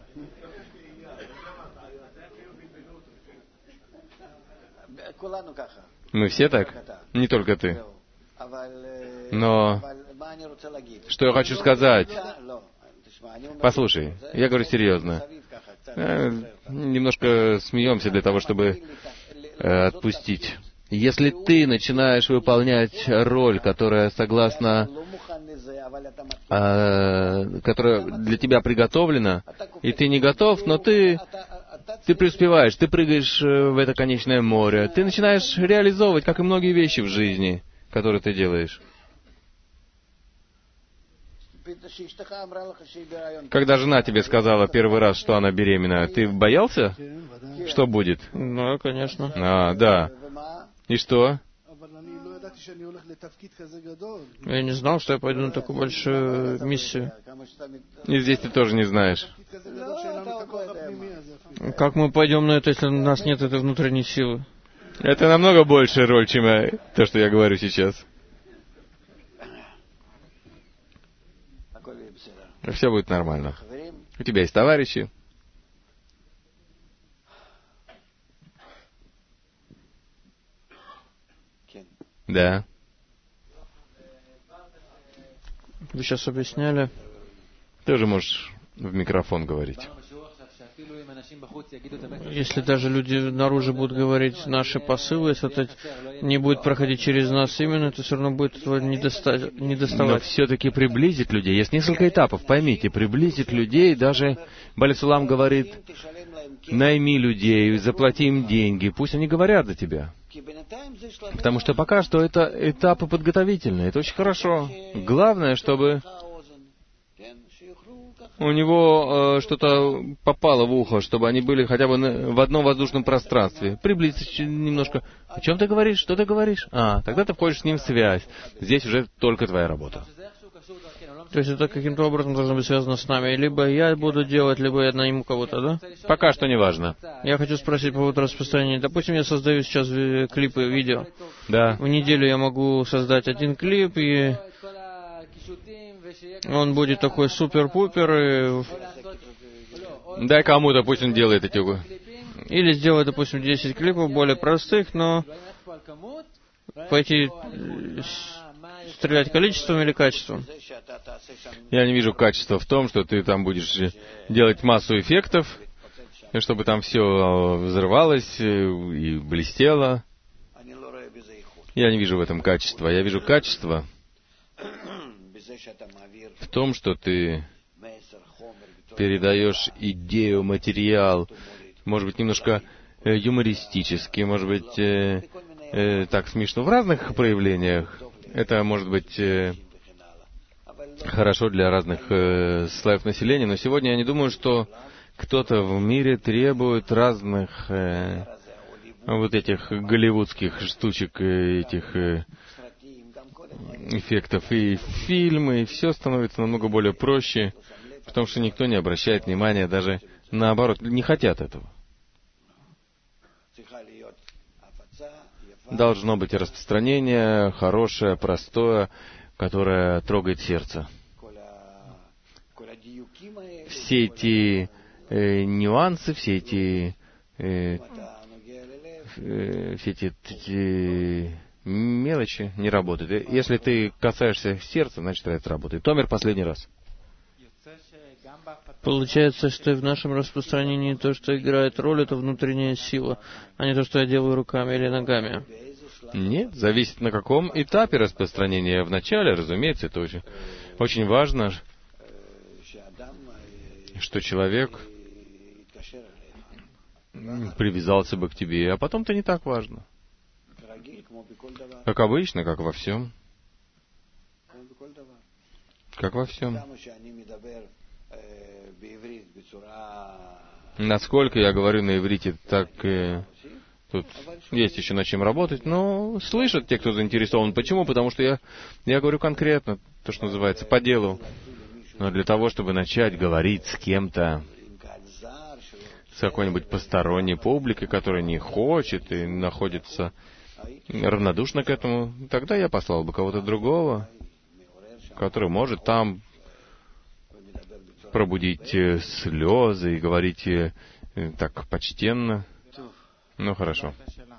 Мы все так? Не только ты. Но что я хочу сказать? Послушай, я говорю серьезно. Э, немножко смеемся для того, чтобы э, отпустить. Если ты начинаешь выполнять роль, которая согласно, э, которая для тебя приготовлена, и ты не готов, но ты, ты преуспеваешь, ты прыгаешь в это конечное море, ты начинаешь реализовывать, как и многие вещи в жизни, которые ты делаешь. Когда жена тебе сказала первый раз, что она беременна, ты боялся, что будет? Ну, конечно. А, да. И что? Я не знал, что я пойду на такую большую миссию. И здесь ты тоже не знаешь. Как мы пойдем на это, если у нас нет этой внутренней силы? Это намного большая роль, чем я, то, что я говорю сейчас. Все будет нормально. У тебя есть товарищи. Да. Вы сейчас объясняли. Ты уже можешь в микрофон говорить. Если даже люди наружу будут говорить наши посылы, если это не будет проходить через нас именно, это все равно будет этого не, доста- не доставать. Но все-таки приблизить людей. Есть несколько этапов, поймите. Приблизить людей, даже Балисулам говорит, найми людей, заплати им деньги, пусть они говорят за тебя. Потому что пока что это этапы подготовительные, это очень хорошо. Главное, чтобы у него э, что-то попало в ухо, чтобы они были хотя бы на, в одном воздушном пространстве. Приблизиться немножко. О чем ты говоришь? Что ты говоришь? А, тогда ты входишь с ним в связь. Здесь уже только твоя работа. То есть это каким-то образом должно быть связано с нами. Либо я буду делать, либо я найму кого-то, да? Пока что не важно. Я хочу спросить по поводу распространения. Допустим, я создаю сейчас клипы, видео. Да. В неделю я могу создать один клип, и он будет такой супер-пупер. И... Дай кому-то, пусть он делает эти... Или сделать, допустим, десять клипов более простых, но пойти стрелять количеством или качеством? Я не вижу качества в том, что ты там будешь делать массу эффектов, чтобы там все взрывалось и блестело. Я не вижу в этом качества. Я вижу качество в том, что ты передаешь идею, материал, может быть, немножко э, юмористически, может быть, э, э, так смешно, в разных проявлениях. Это может быть э, хорошо для разных э, слоев населения, но сегодня я не думаю, что кто-то в мире требует разных э, вот этих голливудских штучек, этих э, эффектов. И фильмы, и все становится намного более проще, потому что никто не обращает внимания, даже наоборот, не хотят этого. Должно быть распространение хорошее, простое, которое трогает сердце. Все эти э, нюансы, все эти, э, э, все эти, эти мелочи не работают. Если ты касаешься сердца, значит, это работает. Томер, последний раз. Получается, что и в нашем распространении то, что играет роль, это внутренняя сила, а не то, что я делаю руками или ногами. Нет, зависит на каком этапе распространения. Вначале, разумеется, это очень, очень важно, что человек привязался бы к тебе, а потом-то не так важно. Как обычно, как во всем. Как во всем. Насколько я говорю на иврите, так и тут есть еще над чем работать, но слышат те, кто заинтересован. Почему? Потому что я, я говорю конкретно, то, что называется, по делу. Но для того, чтобы начать говорить с кем-то, с какой-нибудь посторонней публикой, которая не хочет и находится равнодушна к этому, тогда я послал бы кого-то другого, который может там пробудить слезы и говорить так почтенно. Ну, хорошо.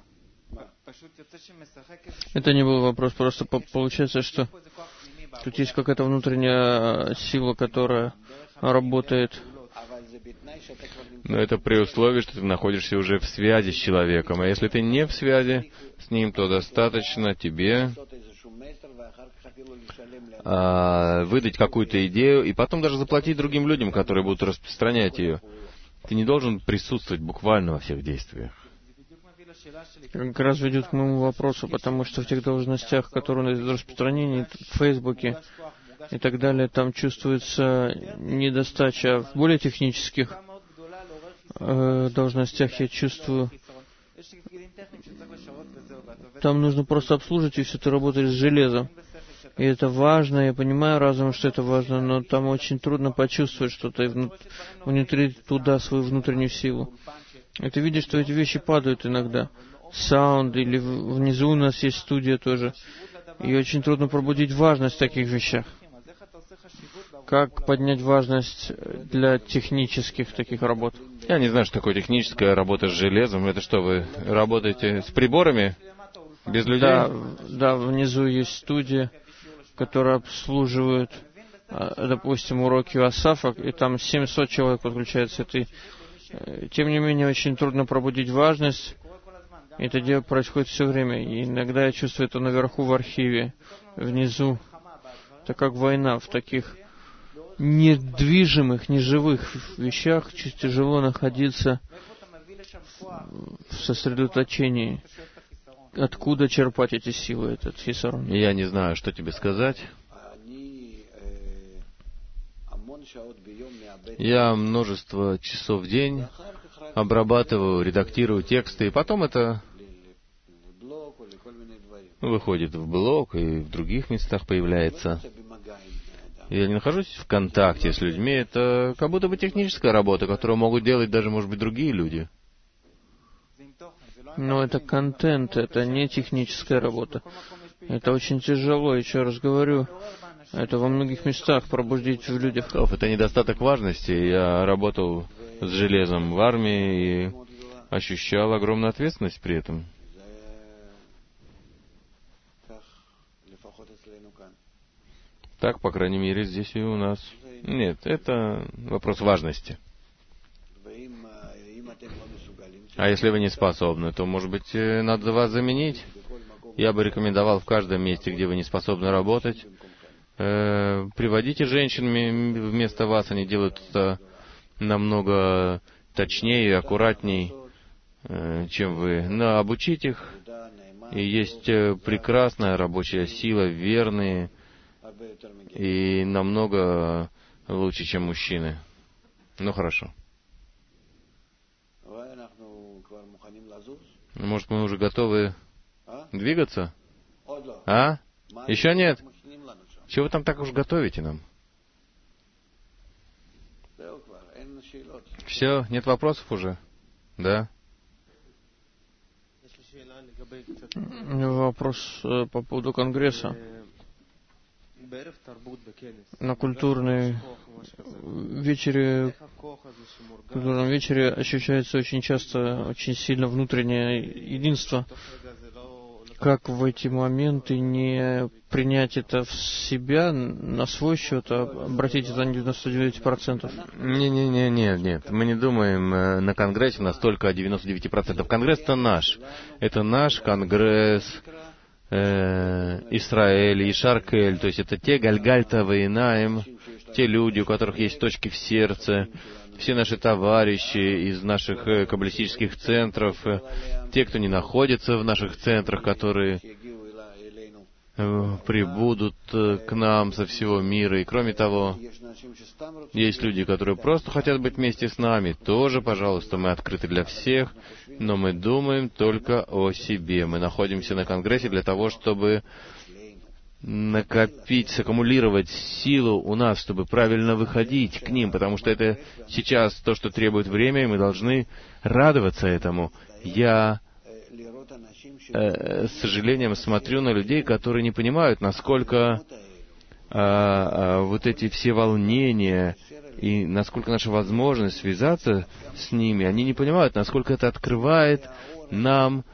Это не был вопрос, просто получается, что тут есть какая-то внутренняя сила, которая работает. Но это при условии, что ты находишься уже в связи с человеком. А если ты не в связи с ним, то достаточно тебе а, выдать какую-то идею и потом даже заплатить другим людям, которые будут распространять ее. Ты не должен присутствовать буквально во всех действиях. Как раз ведет к моему вопросу, потому что в тех должностях, которые на распространении в Фейсбуке и так далее, там чувствуется недостача. В более технических э, должностях я чувствую, там нужно просто обслуживать, и все, ты работаешь с железом. И это важно, я понимаю разумом, что это важно, но там очень трудно почувствовать что-то внутри, туда свою внутреннюю силу. И ты видишь, что эти вещи падают иногда. Саунд, или внизу у нас есть студия тоже. И очень трудно пробудить важность в таких вещах. Как поднять важность для технических таких работ? Я не знаю, что такое техническая работа с железом. Это что, вы работаете с приборами? Без людей? Да, да, внизу есть студия, которая обслуживает, допустим, уроки Асафа, и там семьсот человек подключается. И тем не менее, очень трудно пробудить важность. Это дело происходит все время. И иногда я чувствую это наверху в архиве, внизу. Это как война в таких недвижимых, неживых вещах. Чуть тяжело находиться в сосредоточении. Откуда черпать эти силы, этот хисарон? Я не знаю, что тебе сказать. Я множество часов в день обрабатываю, редактирую тексты, и потом это выходит в блог и в других местах появляется. Я не нахожусь в контакте с людьми, это как будто бы техническая работа, которую могут делать даже, может быть, другие люди. Но это контент, это не техническая работа. Это очень тяжело, еще раз говорю. Это во многих местах пробудить в людях. Это недостаток важности. Я работал с железом в армии и ощущал огромную ответственность при этом. Так, по крайней мере, здесь и у нас. Нет, это вопрос важности. А если вы не способны, то, может быть, надо вас заменить? Я бы рекомендовал в каждом месте, где вы не способны работать, э, приводите женщин вместо вас, они делают это намного точнее и аккуратней, э, чем вы. Но обучить их, и есть прекрасная рабочая сила, верные, и намного лучше, чем мужчины. Ну, хорошо. Может, мы уже готовы двигаться? А? Еще нет? Чего вы там так уж готовите нам? Все, нет вопросов уже? Да? Вопрос э, по поводу Конгресса. На культурной вечере, культурном вечере ощущается очень часто, очень сильно внутреннее единство. Как в эти моменты не принять это в себя, на свой счет, а обратить это на девяносто девять процентов? Не-не-не, нет, нет. Мы не думаем на Конгрессе настолько о девяноста девяти процентах. Конгресс-то наш. Это наш Конгресс. Израиль, Ишаркель, то есть это те Гальгальта Вейнаем, те люди, у которых есть точки в сердце, все наши товарищи из наших каббалистических центров, те, кто не находится в наших центрах, которые прибудут к нам со всего мира. И кроме того, есть люди, которые просто хотят быть вместе с нами. Тоже, пожалуйста, мы открыты для всех, но мы думаем только о себе. Мы находимся на Конгрессе для того, чтобы накопить, саккумулировать силу у нас, чтобы правильно выходить к ним, потому что это сейчас то, что требует время, и мы должны радоваться этому. Я э, с сожалением смотрю на людей, которые не понимают, насколько э, э, вот эти все волнения и насколько наша возможность связаться с ними, они не понимают, насколько это открывает нам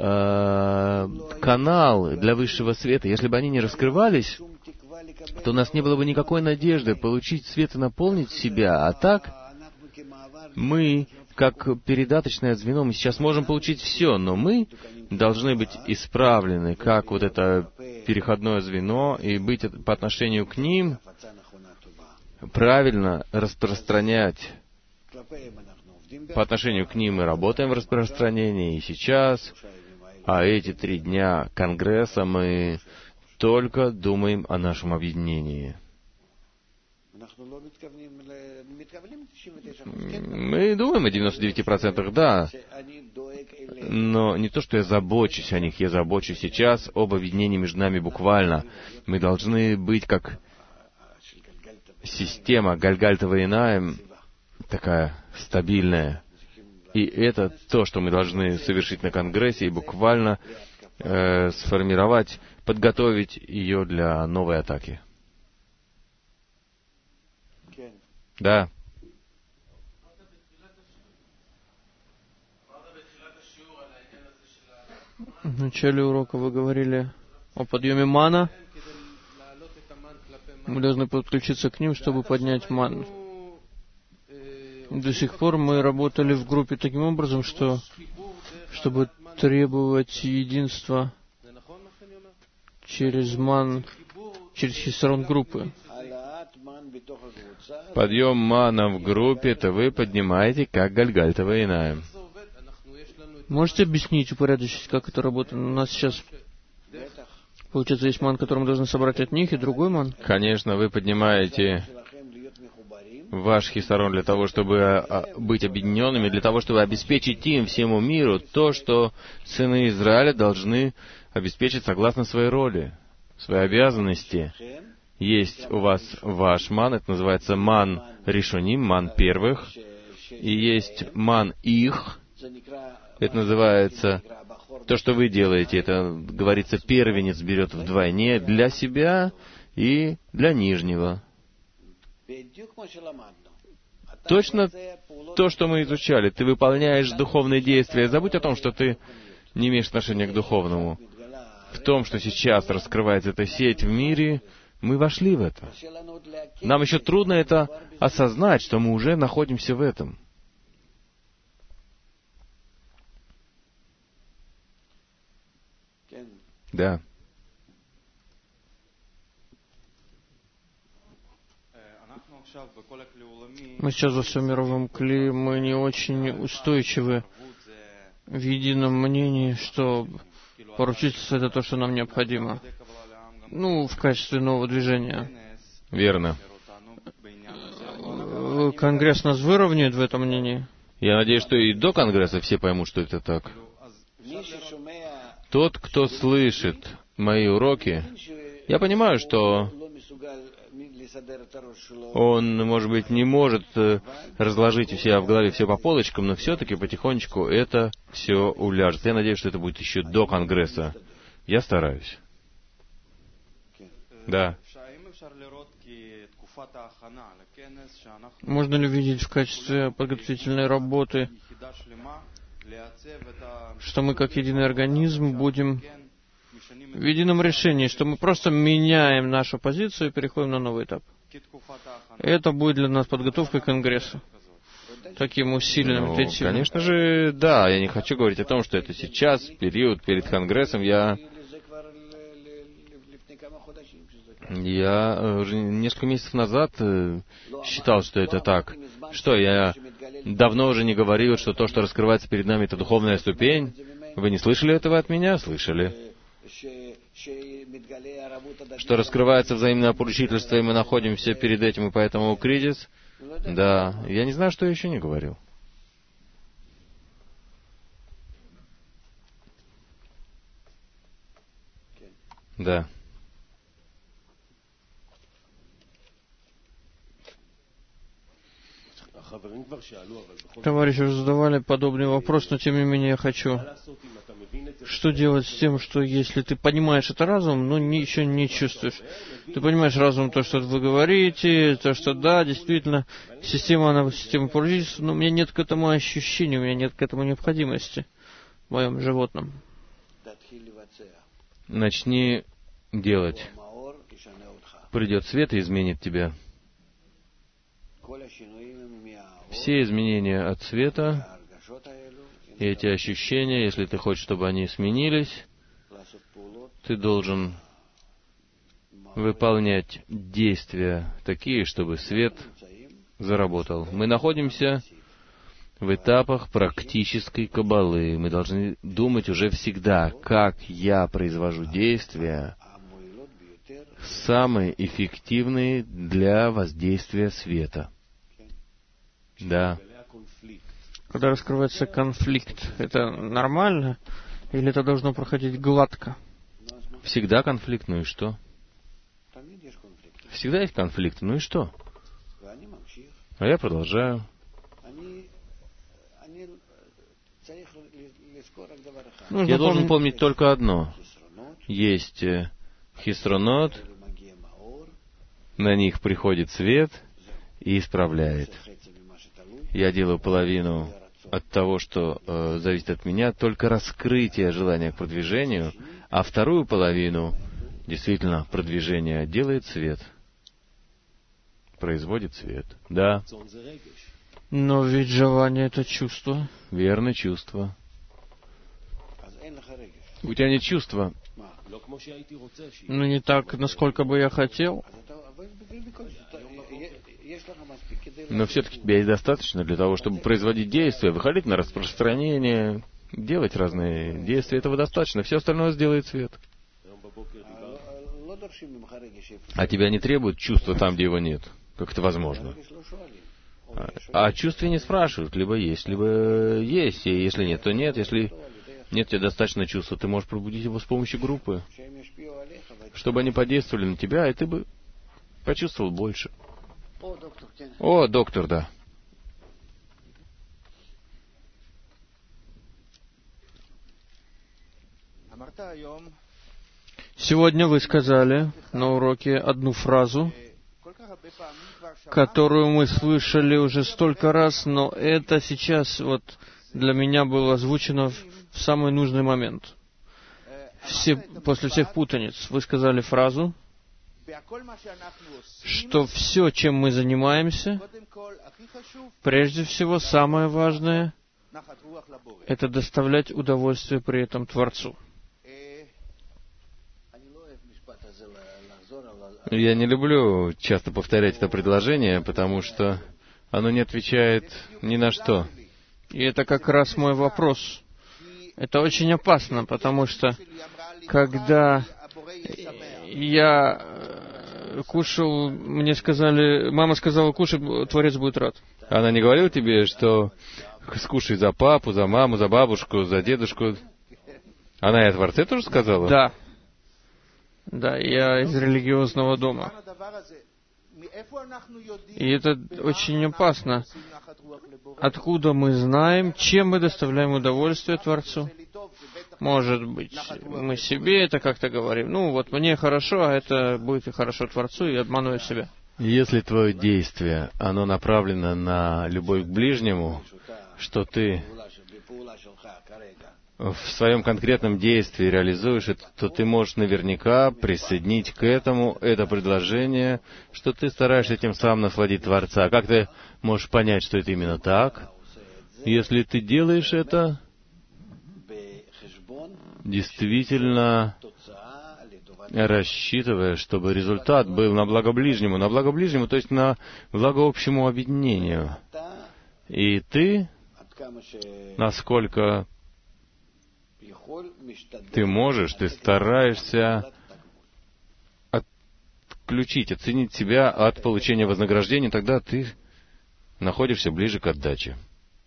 канал для высшего света. Если бы они не раскрывались, то у нас не было бы никакой надежды получить свет и наполнить себя. А так, мы, как передаточное звено, мы сейчас можем получить все, но мы должны быть исправлены, как вот это переходное звено, и быть по отношению к ним, правильно распространять. По отношению к ним мы работаем в распространении и сейчас, а эти три дня Конгресса мы только думаем о нашем объединении. Мы думаем о девяноста девяти процентах, да, но не то, что я забочусь о них, я забочусь сейчас об объединении между нами буквально. Мы должны быть как система Гальгальтова иная, такая стабильная. И это то, что мы должны совершить на Конгрессе и буквально э, сформировать, подготовить ее для новой атаки. Да. В начале урока вы говорили о подъеме мана. Мы должны подключиться к ним, чтобы поднять ман. До сих пор мы работали в группе таким образом, что, чтобы требовать единства через ман, через хисарон группы. Подъем мана в группе, это вы поднимаете, как Гальгальтова иная. Можете объяснить, упорядочить, как это работает? У нас сейчас, получается, есть ман, который мы должны собрать от них, и другой ман? Конечно, вы поднимаете ваш хисарон для того, чтобы быть объединенными, для того, чтобы обеспечить им, всему миру, то, что сыны Израиля должны обеспечить согласно своей роли, своей обязанности. Есть у вас ваш ман, это называется ман ришоним, ман первых, и есть ман их, это называется то, что вы делаете, это, говорится, первенец берет вдвойне для себя и для нижнего. Точно то, что мы изучали. Ты выполняешь духовные действия. Забудь о том, что ты не имеешь отношения к духовному. В том, что сейчас раскрывается эта сеть в мире, мы вошли в это. Нам еще трудно это осознать, что мы уже находимся в этом. Да. Мы сейчас во всем мировом кли, мы не очень устойчивы в едином мнении, что поручительство — это то, что нам необходимо. Ну, в качестве нового движения. Верно. Конгресс нас выровняет в этом мнении? Я надеюсь, что и до Конгресса все поймут, что это так. Тот, кто слышит мои уроки, я понимаю, что он, может быть, не может разложить у себя в голове все по полочкам, но все-таки потихонечку это все уляжется. Я надеюсь, что это будет еще до Конгресса. Я стараюсь. Да. Можно ли видеть в качестве подготовительной работы, что мы как единый организм будем в едином решении, что мы просто меняем нашу позицию и переходим на новый этап? Это будет для нас подготовкой к Конгрессу. Таким усиленным, ну, интенсивным. Конечно же, да. Я не хочу говорить о том, что это сейчас, период перед Конгрессом. Я Я уже несколько месяцев назад считал, что это так. Что, я давно уже не говорил, что то, что раскрывается перед нами, это духовная ступень? Вы не слышали этого от меня? Слышали. Что раскрывается взаимное поручительство, и мы находимся перед этим, и поэтому кризис? Да. Я не знаю, что я еще не говорил. Да. Товарищи уже задавали подобный вопрос, но тем не менее я хочу. Что делать с тем, что если ты понимаешь это разумом, но не, еще не чувствуешь? Ты понимаешь разумом то, что вы говорите, то, что да, действительно, система, она система поручительства, но у меня нет к этому ощущения, у меня нет к этому необходимости в моем животном. Начни делать. Придет свет и изменит тебя. Все изменения от света, и эти ощущения, если ты хочешь, чтобы они сменились, ты должен выполнять действия такие, чтобы свет заработал. Мы находимся в этапах практической каббалы. Мы должны думать уже всегда, как я произвожу действия, самые эффективные для воздействия света. Да. Когда раскрывается конфликт, это нормально? Или это должно проходить гладко? Всегда конфликт, ну и что? Всегда есть конфликт, ну и что? А я продолжаю. Нужно Я должен помнить... помнить только одно. Есть хисронот, на них приходит свет и исправляет. Я делаю половину от того, что э, зависит от меня, только раскрытие желания к продвижению, а вторую половину, действительно, продвижение делает свет. Производит свет. Да. Но ведь желание — это чувство. Верно, чувство. У тебя нет чувства. Но не так, насколько бы я хотел. Но все-таки тебя есть достаточно для того, чтобы производить действия, выходить на распространение, делать разные действия. Этого достаточно. Все остальное сделает свет. А тебя не требуют чувства там, где его нет. Как это возможно? А, а о чувстве не спрашивают. Либо есть, либо есть. И если нет, то нет. Если нет тебе достаточно чувства, ты можешь пробудить его с помощью группы, чтобы они подействовали на тебя, и ты бы почувствовал больше. О, доктор, да. Сегодня вы сказали на уроке одну фразу, которую мы слышали уже столько раз, но это сейчас вот для меня было озвучено в самый нужный момент. Все, после всех путаниц вы сказали фразу, что все, чем мы занимаемся, прежде всего, самое важное — это доставлять удовольствие при этом Творцу. Я не люблю часто повторять это предложение, потому что оно не отвечает ни на что. И это как раз мой вопрос. Это очень опасно, потому что когда я кушал, мне сказали, мама сказала, кушай, Творец будет рад. Она не говорила тебе, что скушай за папу, за маму, за бабушку, за дедушку? Она и о Творце тоже сказала? Да. Да, я из религиозного дома. И это очень опасно. Откуда мы знаем, чем мы доставляем удовольствие Творцу? Может быть, мы себе это как-то говорим. Ну, вот мне хорошо, а это будет и хорошо Творцу, и обманываю себя. Если твое действие, оно направлено на любовь к ближнему, что ты в своем конкретном действии реализуешь это, то ты можешь наверняка присоединить к этому это предложение, что ты стараешься тем самым насладить Творца. Как ты можешь понять, что это именно так? Если ты делаешь это действительно рассчитывая, чтобы результат был на благо ближнему, на благо ближнему, то есть на благо общему объединению. И ты, насколько ты можешь, ты стараешься отключить, оценить себя от получения вознаграждения, тогда ты находишься ближе к отдаче.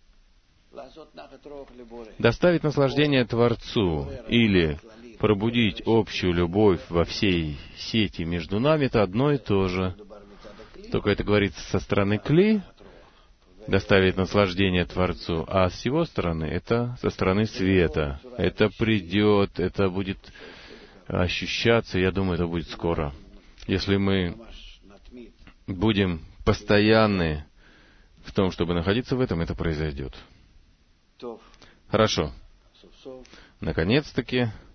Доставить наслаждение Творцу или пробудить общую любовь во всей сети между нами — это одно и то же. Только это говорится со стороны Кли, доставить наслаждение Творцу, а с его стороны это со стороны света. Это придет, это будет ощущаться, я думаю, это будет скоро. Если мы будем постоянны в том, чтобы находиться в этом, это произойдет. Хорошо. Наконец-таки